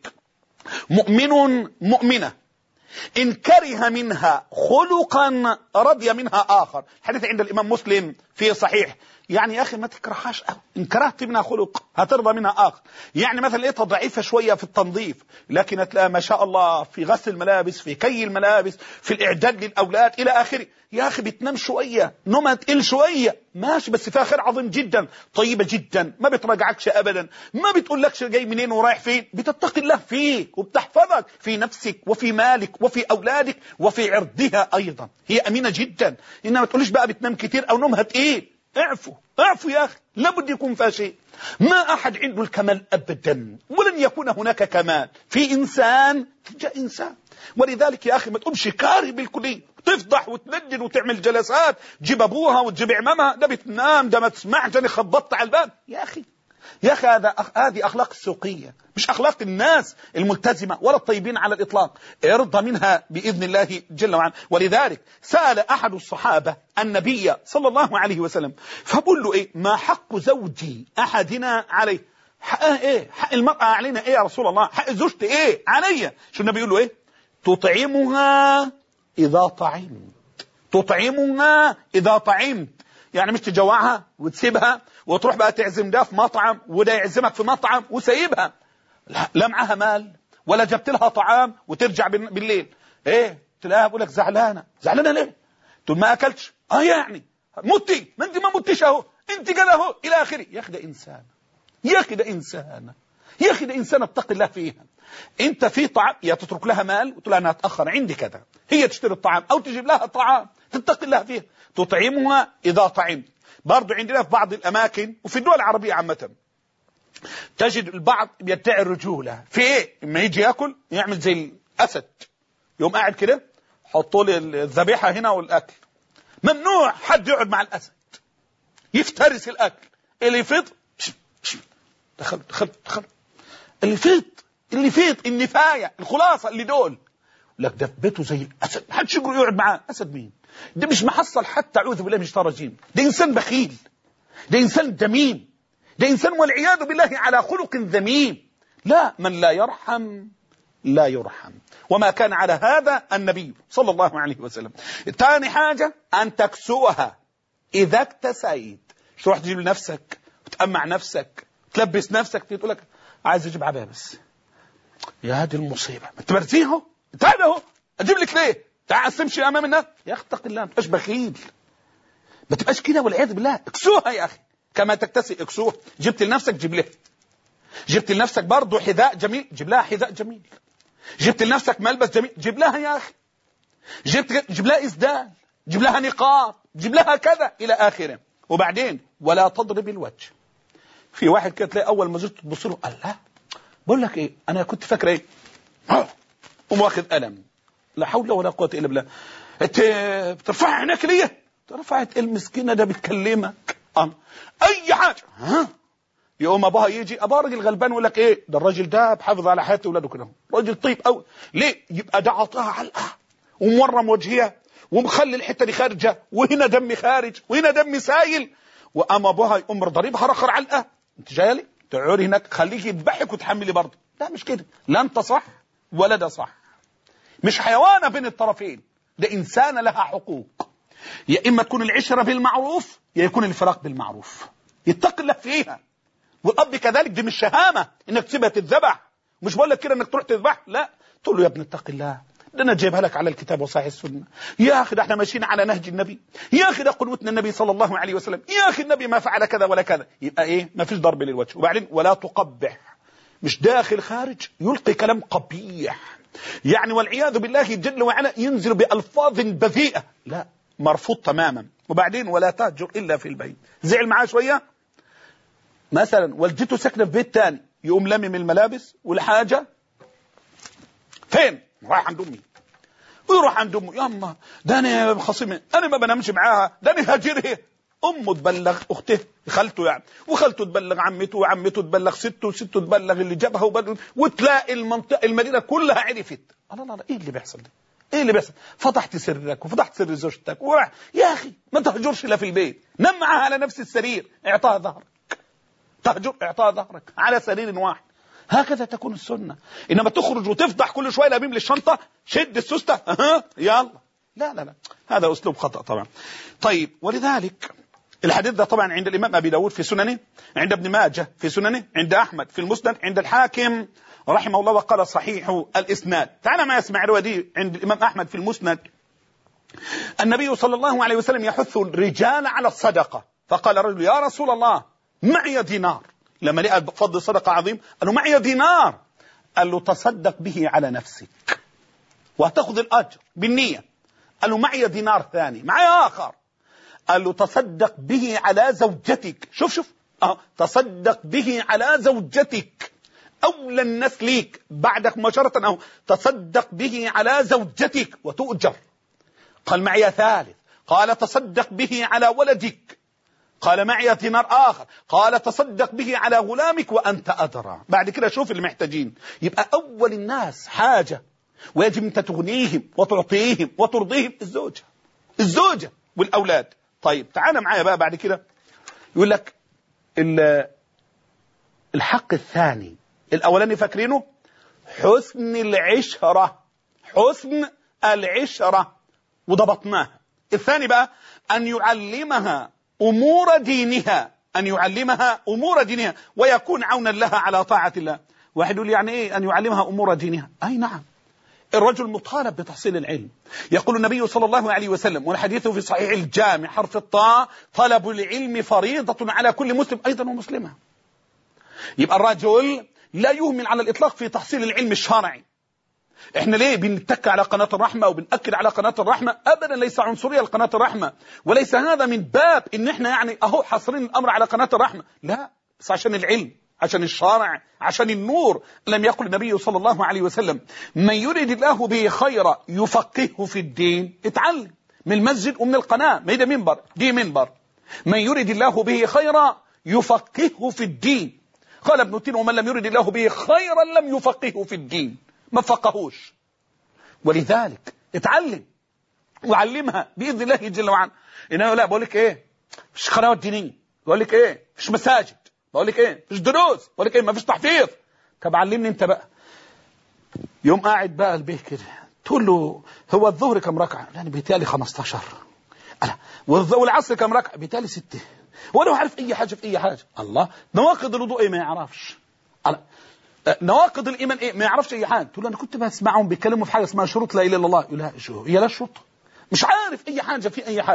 مؤمن مؤمنة إن كره منها خلقا رضي منها آخر، الحديث عند الإمام مسلم في صحيح. يعني يا أخي ما تكرهاش أو إن كرهت منها خلق هترضى منها آخر. يعني مثلا لقيتها ضعيفة شوية في التنظيف، لكن تلاقي ما شاء الله في غسل الملابس، في كي الملابس، في الإعداد للأولاد إلى آخره. يا أخي بتنام شوية نومها تقل شوية ماشي، بس فيها خير عظيم جدا، طيبة جدا، ما بتراجعكش أبدا، ما بتقولكش جاي منين ورايح فين، بتتقي الله فيك وبتحفظك في نفسك وفي مالك وفي أولادك وفي عرضها أيضا، هي أمينة جدا. إنما ما تقولش بقى بتنام كتير أو نومها تقيل، اعفوا اعفوا يا أخي، لابد يكون فيها شيء. ما أحد عنده الكمال أبدا، ولن يكون هناك كمال في إنسان تجاه إنسان. ولذلك يا أخي ما تقومش كاره بالكلية، تفضح وتندن وتعمل جلسات، تجيب أبوها وتجيب عمامها، ده بتنام، ده ما تسمعش، أنا خبطت على الباب. يا أخي يا أخي هذا هذه أخلاق السوقية، مش أخلاق الناس الملتزمة ولا الطيبين على الإطلاق. ارضى منها بإذن الله جل وعلا. ولذلك سأل أحد الصحابة النبي صلى الله عليه وسلم فقل له إيه ما حق زوجي أحدنا عليه؟ حقها إيه؟ حق المرأة علينا إيه يا رسول الله؟ حق زوجتي إيه عليا؟ شو النبي يقول له إيه؟ تطعمها إذا طعمت، تطعمها إذا طعمت. يعني مش تجوعها وتسيبها وتروح بقى تعزم ده في مطعم وده يعزمك في مطعم وسيبها، لا, لا معها مال ولا جبت لها طعام وترجع بالليل ايه تلاقيها بقول لك زعلانه. زعلانه ليه؟ تقول ما اكلتش. اه يعني متي، ما انت ما متيش اهو، انت قال اهو الى اخره. يا اخي ده انسان، يا اخي ده انسان، يا اخي ده انسان اتق الله فيها. انت في طعام يا تترك لها مال وتقول لها انا اتاخر عندي كذا، هي تشتري الطعام او تجيب لها طعام، تتق الله فيها. تطعمها اذا طعمت. برضو عندنا في بعض الاماكن وفي الدول العربيه عامه تجد البعض بيدعي الرجوله في ايه؟ اما يجي ياكل يعمل زي الاسد، يوم قاعد كده حطوا لي الذبيحه هنا والاكل. ممنوع حد يقعد مع الاسد يفترس الاكل. اللي يفيض دخل دخل دخل اللي يفيض اللي يفيض النفايه الخلاصه اللي دول لك ده بيته زي الاسد، ما حدش يقدر يقعد معاه. اسد مين؟ ده مش محصل حتى، اعوذ بالله من الشيطان الرجيم، ده انسان بخيل، ده انسان دميم، ده انسان والعياذ بالله على خلق ذميم. لا، من لا يرحم لا يرحم. وما كان على هذا النبي صلى الله عليه وسلم. ثاني حاجة أن تكسوها إذا اكتسيت. مش تروح تجيب لنفسك وتأمع نفسك تلبس نفسك تقول لك عايز أجيب عباية بس، يا هذه المصيبة، ما تبرزيه تعال اهو أجيب لك ليه؟ تعال تمشي أمام الناس. يا أخي اتق الله، ما تبقاش بخيل، ما تبقاش كده والعياذ بالله. اكسوها يا اخي كما تكتسي، اكسوها. جبت لنفسك جيب لها، جبت لنفسك برضه حذاء جميل جيب لها حذاء جميل، جبت لنفسك ملبس جميل جيب لها يا اخي، جبت جيب لها اسدال، جيب لها نقاب، جيب لها كذا الى اخره. وبعدين ولا تضرب الوجه. في واحد كده تلاقي اول ما زرت تبص له قال لا بقول لك ايه انا كنت فاكر ايه، قوم واخد قلم، لا حول ولا قوه الا بالله. انت بترفع عينك ليه؟ رفعت المسكينه ده بتكلمك أم. اي حاجه ها يقوم ابوها يجي، ابوها راجل غلبان يقول لك ايه ده الراجل ده بحافظ على حياه اولاده كده، راجل طيب قوي. ليه؟ يبقى ده عطاها علقه ومورم وجهها ومخلي الحته دي خارجه وهنا دم خارج وهنا دم سايل، وأما ابوها يقوم ضريبها رخر علقه. انت جايه لي تقعدي هناك خليكي يذبحك وتحملي برضه. لا مش كده، لا انت صح ولا ده صح. مش حيوانه بين الطرفين، ده انسانه لها حقوق. يا اما تكون العشره بالمعروف يا يكون الفراق بالمعروف، يتقي الله فيها. والاب كذلك، دي مش شهامه انك تسيبها تتذبح. مش بقول لك كده انك تروح تذبح، لا تقول له يا ابن اتق الله، ده انا جايبها لك على الكتاب وصحيح السنه يا اخي، ده احنا ماشيين على نهج النبي يا اخي، ده قدوتنا النبي صلى الله عليه وسلم يا اخي، النبي ما فعل كذا ولا كذا. يبقى ايه؟ ما فيش ضرب للوجه. وبعدين ولا تقبح، مش داخل خارج يلقي كلام قبيح يعني والعياذ بالله جل وعلا، ينزل بألفاظ بذيئة، لا مرفوض تماما. وبعدين ولا تهجر إلا في البيت. زعل معاه شوية مثلا والدته ساكنة في بيت تاني، يقوم لمم الملابس والحاجة فين؟ رايح عند أمي، ويروح عند أمه، يا أما ده أنا خصيمة، أنا ما بنامش معاها، ده أنا هاجرها. أمه تبلغ أخته خالته يعني، وخالته تبلغ عمته، وعمته تبلغ سته، وسته تبلغ اللي جابها، وبدل وتلاقي المنطقة المدينة كلها عرفت. الله الله، إيه اللي بيحصل ده؟ إيه اللي بيحصل؟ فتحت سرك وفتحت سر زوجتك و... يا أخي ما تهجرش إلا في البيت، نم معها على نفس السرير، اعطاها ظهرك. تهجر اعطاها ظهرك على سرير واحد. هكذا تكون السنة. إنما تخرج وتفضح كل شوية لأميم للشنطة، شد السوستة أه يلا، لا لا لا، هذا أسلوب خطأ طبعا. طيب ولذلك الحديث ده طبعا عند الإمام أبي داود في سننه، عند ابن ماجه في سننه، عند أحمد في المسند، عند الحاكم رحمه الله وقال صحيح الإسناد. تعالى ما يسمع الودي عند الإمام أحمد في المسند، النبي صلى الله عليه وسلم يحث الرجال على الصدقة، فقال رجل يا رسول الله معي دينار، لما لقى فضل صدقة عظيم قال له معي دينار، قال له تصدق به على نفسك وهتاخذ الأجر بالنية. قال له معي دينار ثاني، معي آخر، قال له تصدق به على زوجتك. شوف شوف اه تصدق به على زوجتك، أولى الناس ليك بعدك مباشرة، أو تصدق به على زوجتك وتؤجر. قال معي ثالث، قال تصدق به على ولدك، قال معي دينار آخر، قال تصدق به على غلامك وأنت أدرى. بعد كده شوف اللي محتاجين. يبقى أول الناس حاجة ويجب أنت تغنيهم وتعطيهم وترضيهم الزوجة الزوجة والأولاد. طيب تعال معايا بقى بعد كده، يقول لك الحق الثاني، الأولاني فاكرينه حسن العشرة، حسن العشرة وضبطناها. الثاني بقى أن يعلمها أمور دينها، أن يعلمها أمور دينها ويكون عونا لها على طاعة الله. واحد يقول يعني إيه أن يعلمها أمور دينها؟ أي نعم، الرجل مطالب بتحصيل العلم. يقول النبي صلى الله عليه وسلم والحديث في صحيح الجامع حرف الطاء طلب العلم فريضة على كل مسلم أيضا ومسلمة. يبقى الرجل لا يهمل على الإطلاق في تحصيل العلم الشرعي. احنا ليه بنتك على قناة الرحمة وبنأكد على قناة الرحمة؟ ابدا ليس عنصرية لقناة الرحمة، وليس هذا من باب ان احنا يعني اهو حاصرين الامر على قناة الرحمة، لا، بس عشان العلم، عشان الشرع، عشان النور. لم يقل النبي صلى الله عليه وسلم من يريد الله به خيرا يفقهه في الدين؟ اتعلم من المسجد ومن القناة، ما ده منبر، دي منبر. من يريد الله به خيرا يفقهه في الدين. قال ابن تيمية ومن لم يريد الله به خيرا لم يفقهه في الدين، ما فقهوش. ولذلك اتعلم وعلمها بإذن الله جل وعلا. إنه لا بقول لك إيه، مش قنوات دينية، بقول لك إيه مش مساجد، بقول لك إيه مش دروس، بقول لك إيه ما فيش تحفيظ. طب علمني أنت بقى. يوم قاعد بقى البيه كده تقول له هو الظهر كم ركعة؟ يعني بيتالي خمستاشر. ألا والعصر كم ركعة؟ بيتالي ستة. ولا عارف أي حاجة في أي حاجة. الله، نواقض الوضوء إيه ما يعرفش. ألا نواقض الإيمان إيه ما يعرفش أي حاجة. تقول له أنا كنت بسمعهم بيتكلموا في حاجة اسمها شروط لا إله إلا الله. يقول لها شو هي لا شروط، مش عارف أي حاجة في أي حاجة.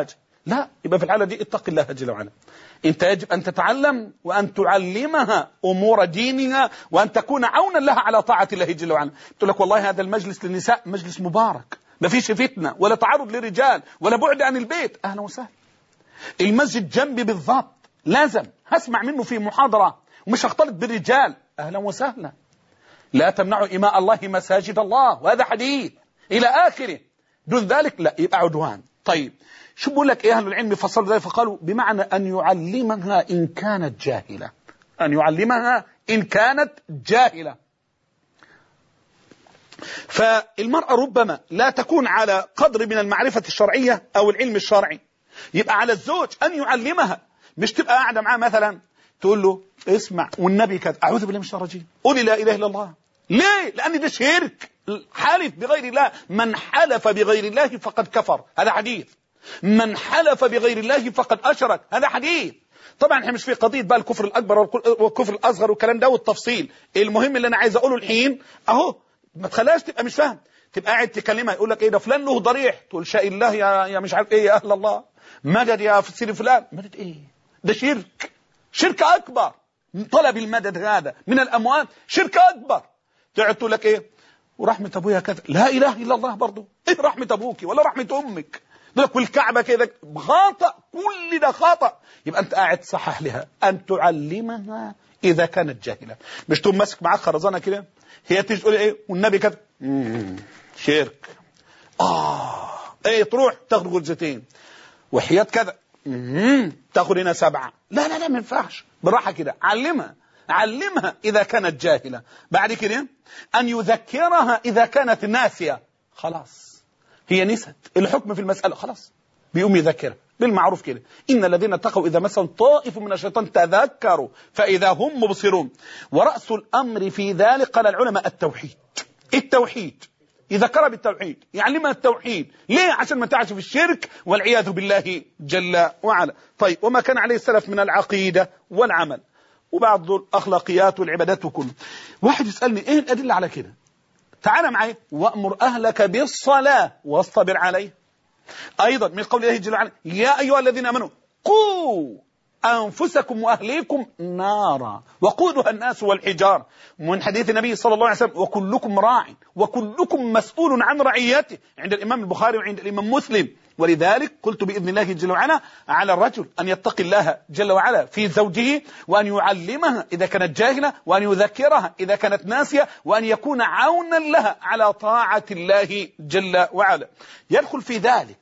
لا، يبقى في الحالة دي اتق الله جل وعلا. انت يجب ان تتعلم وان تعلمها امور دينها وان تكون عونا لها على طاعة الله جل وعلا. تقول لك والله هذا المجلس للنساء مجلس مبارك، ما فيش فتنة ولا تعرض للرجال ولا بعد عن البيت، اهلا وسهلا. المسجد جنبي بالضبط، لازم هسمع منه في محاضرة ومش هختلط بالرجال، اهلا وسهلا. لا تمنعوا إماء الله مساجد الله، وهذا حديث الى اخره. دون ذلك لا، يبقى عدوان. طيب شو بقول لك ايه اهل العلم فصلوا ذلك فقالوا بمعنى ان يعلمها ان كانت جاهلة، ان يعلمها ان كانت جاهلة. فالمرأة ربما لا تكون على قدر من المعرفة الشرعية او العلم الشرعي، يبقى على الزوج ان يعلمها، مش تبقى قاعدة معاه مثلا تقول له اسمع والنبي كذا، اعوذ بالله من الشيطان الرجيم، قولي لا اله الا الله. ليه؟ لان ده شرك، حلف بغير الله، من حلف بغير الله فقد كفر، هذا حديث. من حلف بغير الله فقد أشرك، هذا حديث. طبعا احنا مش في قضية بقى الكفر الأكبر والكفر الأصغر والكلام ده والتفصيل. المهم اللي أنا عايز أقوله الحين أهو، ما تخليهاش تبقى مش فاهم، تبقى قاعد تكلمها يقول لك إيه ده فلان له ضريح، تقول شاء الله يا يا مش عارف إيه يا أهل الله، مدد يا سيدي فلان، مدد إيه؟ ده شرك، شرك أكبر. طلب المدد هذا من الأموات شرك أكبر. تقعد تقول لك إيه ورحمة أبويا كذا، لا إله إلا الله برضه، إيه رحمة أبوك ولا رحمة أمك؟ لك والكعبة كده خطأ، كل ده خطأ. يبقى أنت قاعد صحح لها أن تعلمها إذا كانت جاهلة، مش تقوم ماسك معاك خرزانة كده هي تيجي تقول إيه والنبي كده شرك، آه إيه تروح تاخد غرزتين وحياة كذا تاخد هنا سبعة، لا لا لا ما ينفعش، بالراحة كده علمها، علمها إذا كانت جاهلة. بعد كده أن يذكرها إذا كانت ناسية، خلاص هي نست الحكم في المسألة، خلاص بيقوم يذكرها بالمعروف كده، إن الذين اتقوا إذا مسهم طائف من الشيطان تذكروا فإذا هم مبصرون. ورأس الأمر في ذلك قال العلماء التوحيد، التوحيد يذكرها بالتوحيد، يعلمها التوحيد. ليه؟ عشان ما تعش في الشرك والعياذ بالله جل وعلا. طيب وما كان عليه السلف من العقيدة والعمل وبعض الأخلاقيات والعبادات وكله. واحد يسألني إيه الأدلة على كده؟ تعال معي، وأمر أهلك بالصلاة واصطبر عليه. أيضا من قول الله جل وعلا يا أيها الذين آمنوا قوا أنفسكم وأهليكم نارا وقودها الناس والحجار، من حديث النبي صلى الله عليه وسلم وكلكم راع وكلكم مسؤول عن رعيته، عند الإمام البخاري وعند الإمام مسلم. ولذلك قلت بإذن الله جل وعلا على الرجل أن يتقي الله جل وعلا في زوجه، وأن يعلمها إذا كانت جاهلة، وأن يذكرها إذا كانت ناسية، وأن يكون عونا لها على طاعة الله جل وعلا. يدخل في ذلك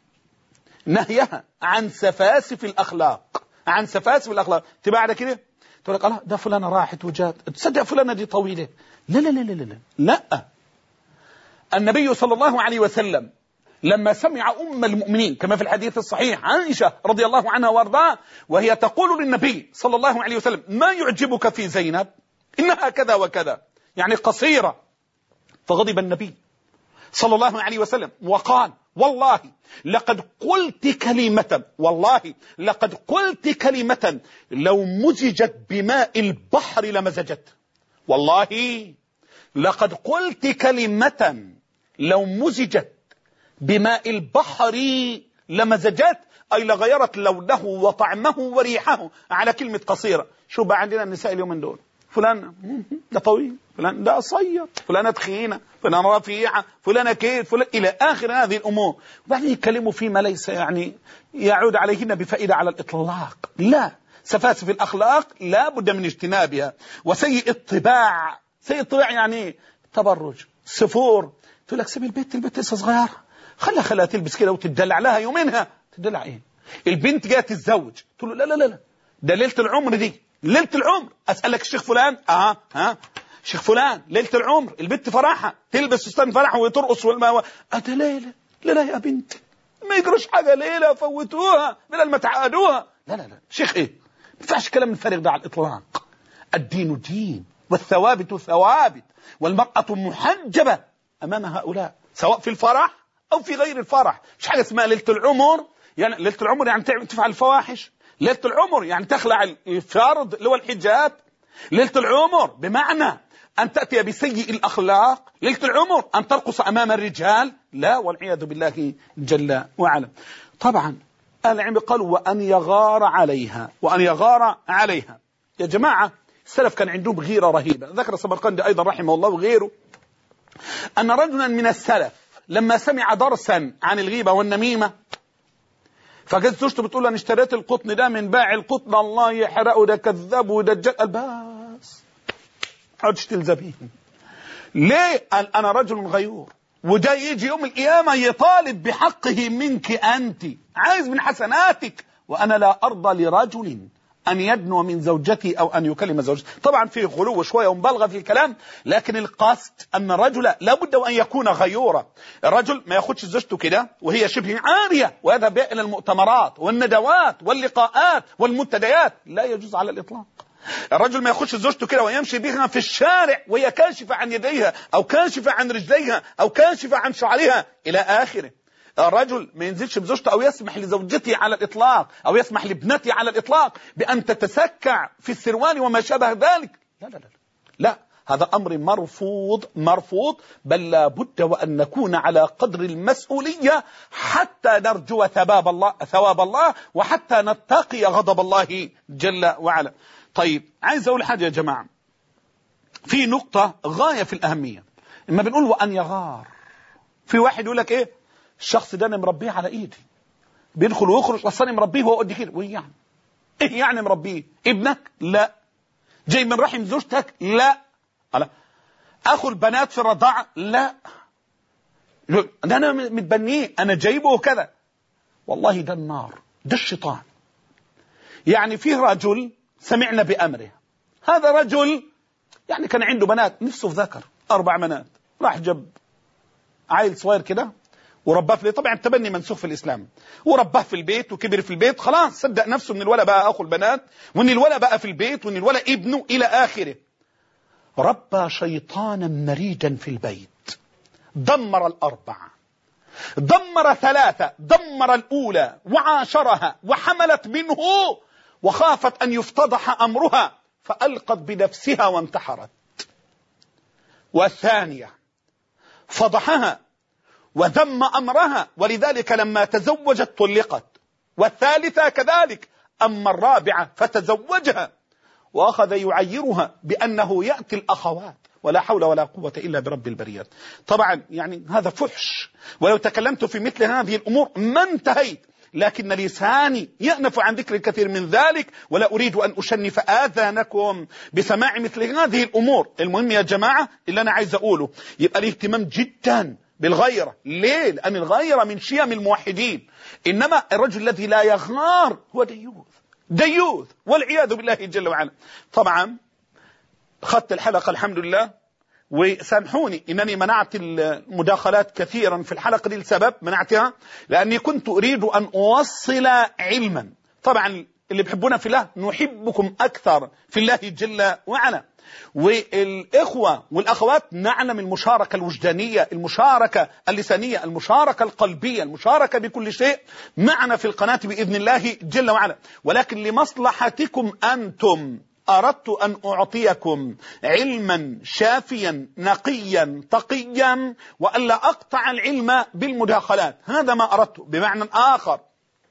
نهيها عن سفاسف الأخلاق، عن سفاسف الأخلاق. تبقى على كده تقول لك الله ده فلانة راحت وجات، تصدق فلانة دي طويلة، لا لا لا لا لا لا. النبي صلى الله عليه وسلم لما سمع أم المؤمنين كما في الحديث الصحيح عائشة رضي الله عنها وارضاها وهي تقول للنبي صلى الله عليه وسلم ما يعجبك في زينب إنها كذا وكذا، يعني قصيرة. فغضب النبي صلى الله عليه وسلم وقال والله لقد قلت كلمة، والله لقد قلت كلمة لو مزجت بماء البحر لمزجت، والله لقد قلت كلمة لو مزجت بماء البحر لمزجت، أي لغيرت لونه وطعمه وريحه على كلمة قصيرة. شو بقى عندنا النساء اليومين دول، فلان ده طويل، فلان ده قصير، فلانة تخينة، فلانة رفيعة، فلانة كيف، فلان إلى آخر هذه الأمور. وبعدين يتكلموا فيما ليس يعني يعود عليهن بفائدة على الإطلاق. لا، سفاسف الأخلاق لا بد من اجتنابها. وسيء الطباع، سيء الطباع يعني تبرج، سفور. تقول لك سيب البيت، البيت لسه صغيرة، خلها خلها تلبس كده وتدلع لها يومينها. تدلع ايه؟ البنت جايه تتزوج تقول له لا لا لا ده ليله العمر، دي ليله العمر. اسالك الشيخ فلان اه ها شيخ فلان ليله العمر البنت فرحها تلبس فستان فرحها وترقص والما ده ليله. لا لا يا بنت ما يجرش حاجه ليله، فوتوها بدل ما تعادوها. لا لا لا شيخ ايه، ما ينفعش كلام الفارغ ده على الاطلاق. الدين دين والثوابت ثوابت، والمراه محجبه امام هؤلاء سواء في الفرح أو في غير الفرح. مش حاجة اسمها ليلة العمر، يعني ليلة العمر يعني تفعل الفواحش، ليلة العمر يعني تخلع الفرض اللي هو الحجاب، ليلة العمر بمعنى أن تأتي بسيء الأخلاق، ليلة العمر أن ترقص أمام الرجال، لا والعياذ بالله جل وعلا. طبعا أهل العلم قالوا وأن يغار عليها، وأن يغار عليها. يا جماعة السلف كان عندهم غيرة رهيبة. ذكر السمرقندي أيضا رحمه الله وغيره أن رجلا من السلف لما سمع درسا عن الغيبة والنميمة فقالت زوجته بتقول أنا اشتريت القطن ده من باع القطن الله يحرقه ده كذاب وده دجال. بس عادش تلزمين. ليه؟ قال أنا رجل غيور وده يجي يوم القيامة يطالب بحقه منك أنت، عايز من حسناتك، وأنا لا أرضى لرجل أن يدنو من زوجتي أو أن يكلم زوجتي. طبعا في غلو شوية ومبالغة في الكلام، لكن القصد أن الرجل لابد أن يكون غيورا. الرجل ما ياخدش زوجته كده وهي شبه عارية ويذهب بها إلى المؤتمرات والندوات واللقاءات والمنتديات، لا يجوز على الإطلاق. الرجل ما يخش زوجته كده ويمشي بها في الشارع وهي كاشفة عن يديها أو كاشفة عن رجليها أو كاشفة عن شعرها إلى آخره. الرجل ما ينزلش بزوجته أو يسمح لزوجته على الإطلاق أو يسمح لابنته على الإطلاق بأن تتسكع في السروال وما شابه ذلك. لا لا لا لا، هذا أمر مرفوض مرفوض، بل لا بد وأن نكون على قدر المسؤولية حتى نرجو ثواب الله ثواب الله وحتى نتقي غضب الله جل وعلا. طيب عايز أقول حاجة يا جماعة، في نقطة غاية في الأهمية. إما بنقول وأن يغار، في واحد يقول لك إيه الشخص ده أنا مربيه على إيدي، بيدخل ويخرج أصلا مربيه وهو قد كده. وإيه يعني؟ إيه يعني مربيه؟ ابنك؟ لا. جاي من رحم زوجتك؟ لا. ألا أخو البنات في الرضاعة؟ لا. ده أنا متبنيه، أنا جايبه كذا. والله ده النار، ده الشيطان. يعني فيه رجل سمعنا بأمره، هذا رجل يعني كان عنده بنات نفسه في ذكر أربع بنات، راح جاب عيل صغير كده ورباه في البيت. طبعا التبني منسوخ في الإسلام، ورباه في البيت وكبر في البيت، خلاص صدق نفسه ان الولد بقى أخو البنات وان الولد بقى في البيت وان الولد ابنه إلى آخره. ربى شيطانا مريدا في البيت، دمر الأربعة، دمر ثلاثة، دمر الأولى وعاشرها وحملت منه وخافت أن يفتضح أمرها فألقت بنفسها وانتحرت. والثانية فضحها وذم أمرها ولذلك لما تزوجت طلقت. والثالثة كذلك. أما الرابعة فتزوجها وأخذ يعيرها بأنه يأتي الأخوات، ولا حول ولا قوة إلا برب البريات. طبعا يعني هذا فحش، ولو تكلمت في مثل هذه الأمور ما انتهيت، لكن لساني يأنف عن ذكر الكثير من ذلك، ولا أريد أن أشنف آذانكم بسماع مثل هذه الأمور. المهم يا جماعة اللي أنا عايز أقوله، يبقى الاهتمام جدا بالغيرة. ليه؟ لأن الغيرة من شيم الموحدين. إنما الرجل الذي لا يغار هو ديوث ديوث والعياذ بالله جل وعلا. طبعا خدت الحلقة الحمد لله، وسامحوني إنني منعت المداخلات كثيرا في الحلقة دي لسبب منعتها، لأني كنت أريد أن أوصل علما. طبعا اللي بيحبونا في الله نحبكم أكثر في الله جل وعلا، والإخوة والأخوات نعلم المشاركة الوجدانية، المشاركة اللسانية، المشاركة القلبية، المشاركة بكل شيء معنا في القناة بإذن الله جل وعلا. ولكن لمصلحتكم أنتم أردت أن أعطيكم علما شافيا نقيا تقيا، وألا أقطع العلم بالمداخلات. هذا ما أردت. بمعنى آخر،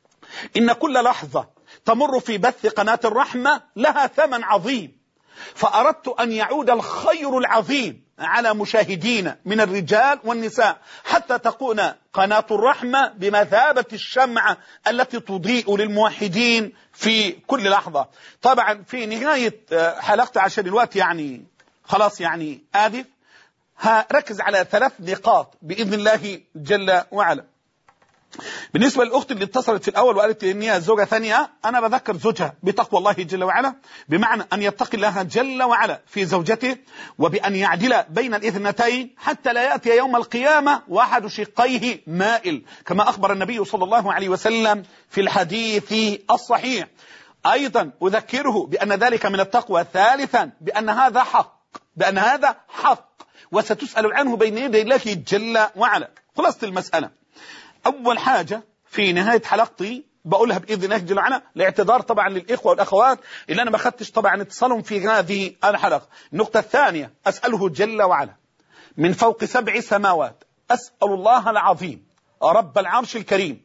إن كل لحظة تمر في بث قناة الرحمة لها ثمن عظيم، فأردت أن يعود الخير العظيم على مشاهدين من الرجال والنساء، حتى تكون قناة الرحمة بمثابة الشمعة التي تضيء للموحدين في كل لحظة. طبعا في نهاية حلقة عشان الوقت يعني خلاص يعني آدف، هركز على ثلاث نقاط بإذن الله جل وعلا. بالنسبة للأخت اللي اتصلت في الأول وقالت إن هي زوجة ثانية، أنا بذكر زوجها بتقوى الله جل وعلا، بمعنى أن يتقي الله جل وعلا في زوجته، وبأن يعدل بين الاثنتين حتى لا يأتي يوم القيامة واحد شقيه مائل، كما أخبر النبي صلى الله عليه وسلم في الحديث الصحيح. أيضا أذكره بأن ذلك من التقوى. ثالثا بأن هذا حق، بأن هذا حق وستسأل عنه بين يدي الله جل وعلا. خلاصة المسألة، أول حاجة في نهاية حلقتي بقولها بإذن الله جل وعلا، لاعتذار طبعا للإخوة والأخوات اللي أنا ما خدتش طبعا اتصالهم في هذه الحلقة. النقطة الثانية، أسأله جل وعلا من فوق سبع سماوات، أسأل الله العظيم رب العرش الكريم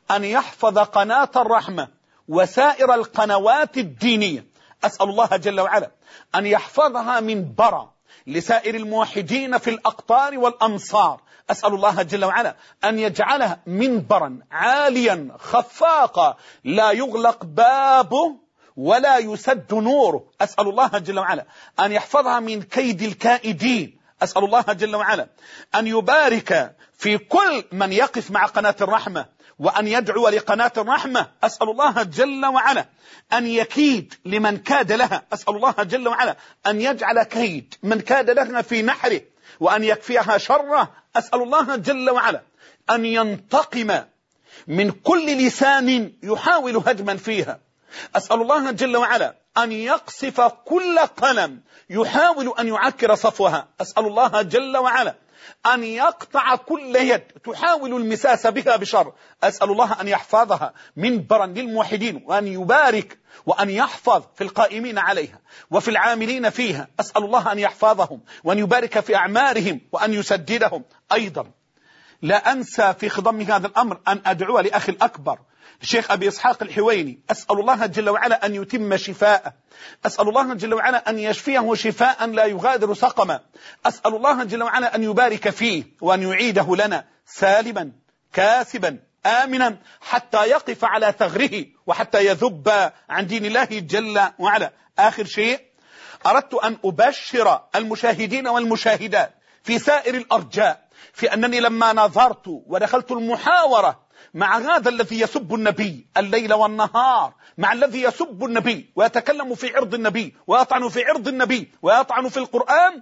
أن يحفظ قناة الرحمة وسائر القنوات الدينية. أسأل الله جل وعلا أن يحفظها من برا لسائر الموحدين في الأقطار والأمصار. أسأل الله جل وعلا أن يجعلها منبرا عاليا خفاقا لا يغلق بابه ولا يسد نوره. أسأل الله جل وعلا أن يحفظها من كيد الكائدين. أسأل الله جل وعلا أن يبارك في كل من يقف مع قناة الرحمة وأن يدعو لقناة الرحمة. أسأل الله جل وعلا أن يكيد لمن كاد لها. أسأل الله جل وعلا أن يجعل كيد من كاد لها في نحره وأن يكفيها شره. أسأل الله جل وعلا أن ينتقم من كل لسان يحاول هدما فيها. أسأل الله جل وعلا أن يقصف كل قلم يحاول أن يعكر صفوها. أسأل الله جل وعلا أن يقطع كل يد تحاول المساس بها بشر. أسأل الله أن يحفظها منبرا للموحدين وأن يبارك وأن يحفظ في القائمين عليها وفي العاملين فيها. أسأل الله أن يحفظهم وأن يبارك في أعمارهم وأن يسددهم. أيضا لا أنسى في خضم هذا الأمر أن أدعو لأخي الأكبر الشيخ أبي إسحاق الحويني. أسأل الله جل وعلا أن يتم شفاءه. أسأل الله جل وعلا أن يشفيه شفاء لا يغادر سقما. أسأل الله جل وعلا أن يبارك فيه وأن يعيده لنا سالما كاسبا آمنا حتى يقف على ثغره وحتى يذب عن دين الله جل وعلا. آخر شيء أردت أن أبشر المشاهدين والمشاهدات في سائر الأرجاء في أنني لما نظرت ودخلت المحاورة مع هذا الذي يسب النبي الليل والنهار، مع الذي يسب النبي ويتكلم في عرض النبي ويطعن في عرض النبي ويطعن في القرآن،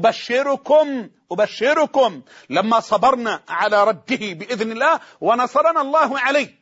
أبشركم أبشركم لما صبرنا على رده بإذن الله ونصرنا الله عليه،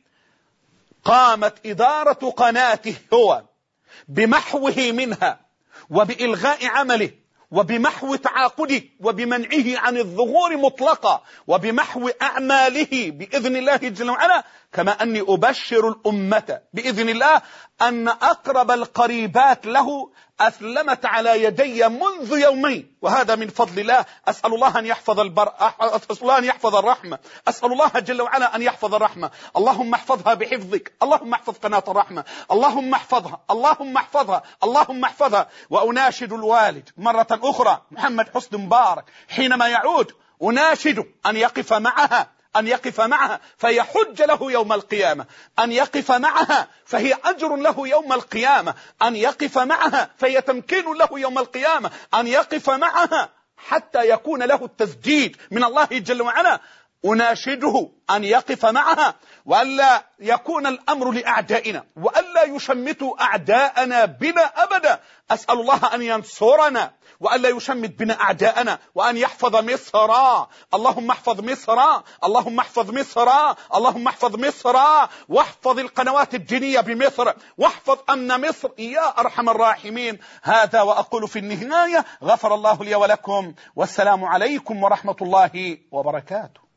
قامت إدارة قناته هو بمحوه منها وبإلغاء عمله وبمحو تعاقده وبمنعه عن الظهور مطلقا وبمحو أعماله بإذن الله جل وعلا. كما أني أبشر الأمة بإذن الله أن أقرب القريبات له أسلمت على يدي منذ يومين، وهذا من فضل الله. أسأل الله أن يحفظ البر... أسأل الله أن يحفظ الرحمة، أسأل الله جل وعلا أن يحفظ الرحمة. اللهم احفظها بحفظك، اللهم احفظ قناة الرحمة، اللهم احفظها اللهم احفظها اللهم احفظها. وأناشد الوالد مرة أخرى محمد حسن مبارك حينما يعود أناشد أن يقف معها أن يقف معها فيحج له يوم القيامة، أن يقف معها فهي أجر له يوم القيامة، أن يقف معها فهي تمكين له يوم القيامة، أن يقف معها حتى يكون له التسديد من الله جل وعلا. أناشده أن يقف معها وألا يكون الأمر لأعدائنا وألا يشمتوا أعداءنا بنا أبدا. أسأل الله أن ينصرنا وألا يشمت بنا أعداءنا وأن يحفظ مصر. اللهم احفظ مصر اللهم احفظ مصر اللهم احفظ مصر واحفظ القنوات الدينية بمصر واحفظ أمن مصر يا أرحم الراحمين. هذا وأقول في النهاية غفر الله لي ولكم والسلام عليكم ورحمة الله وبركاته.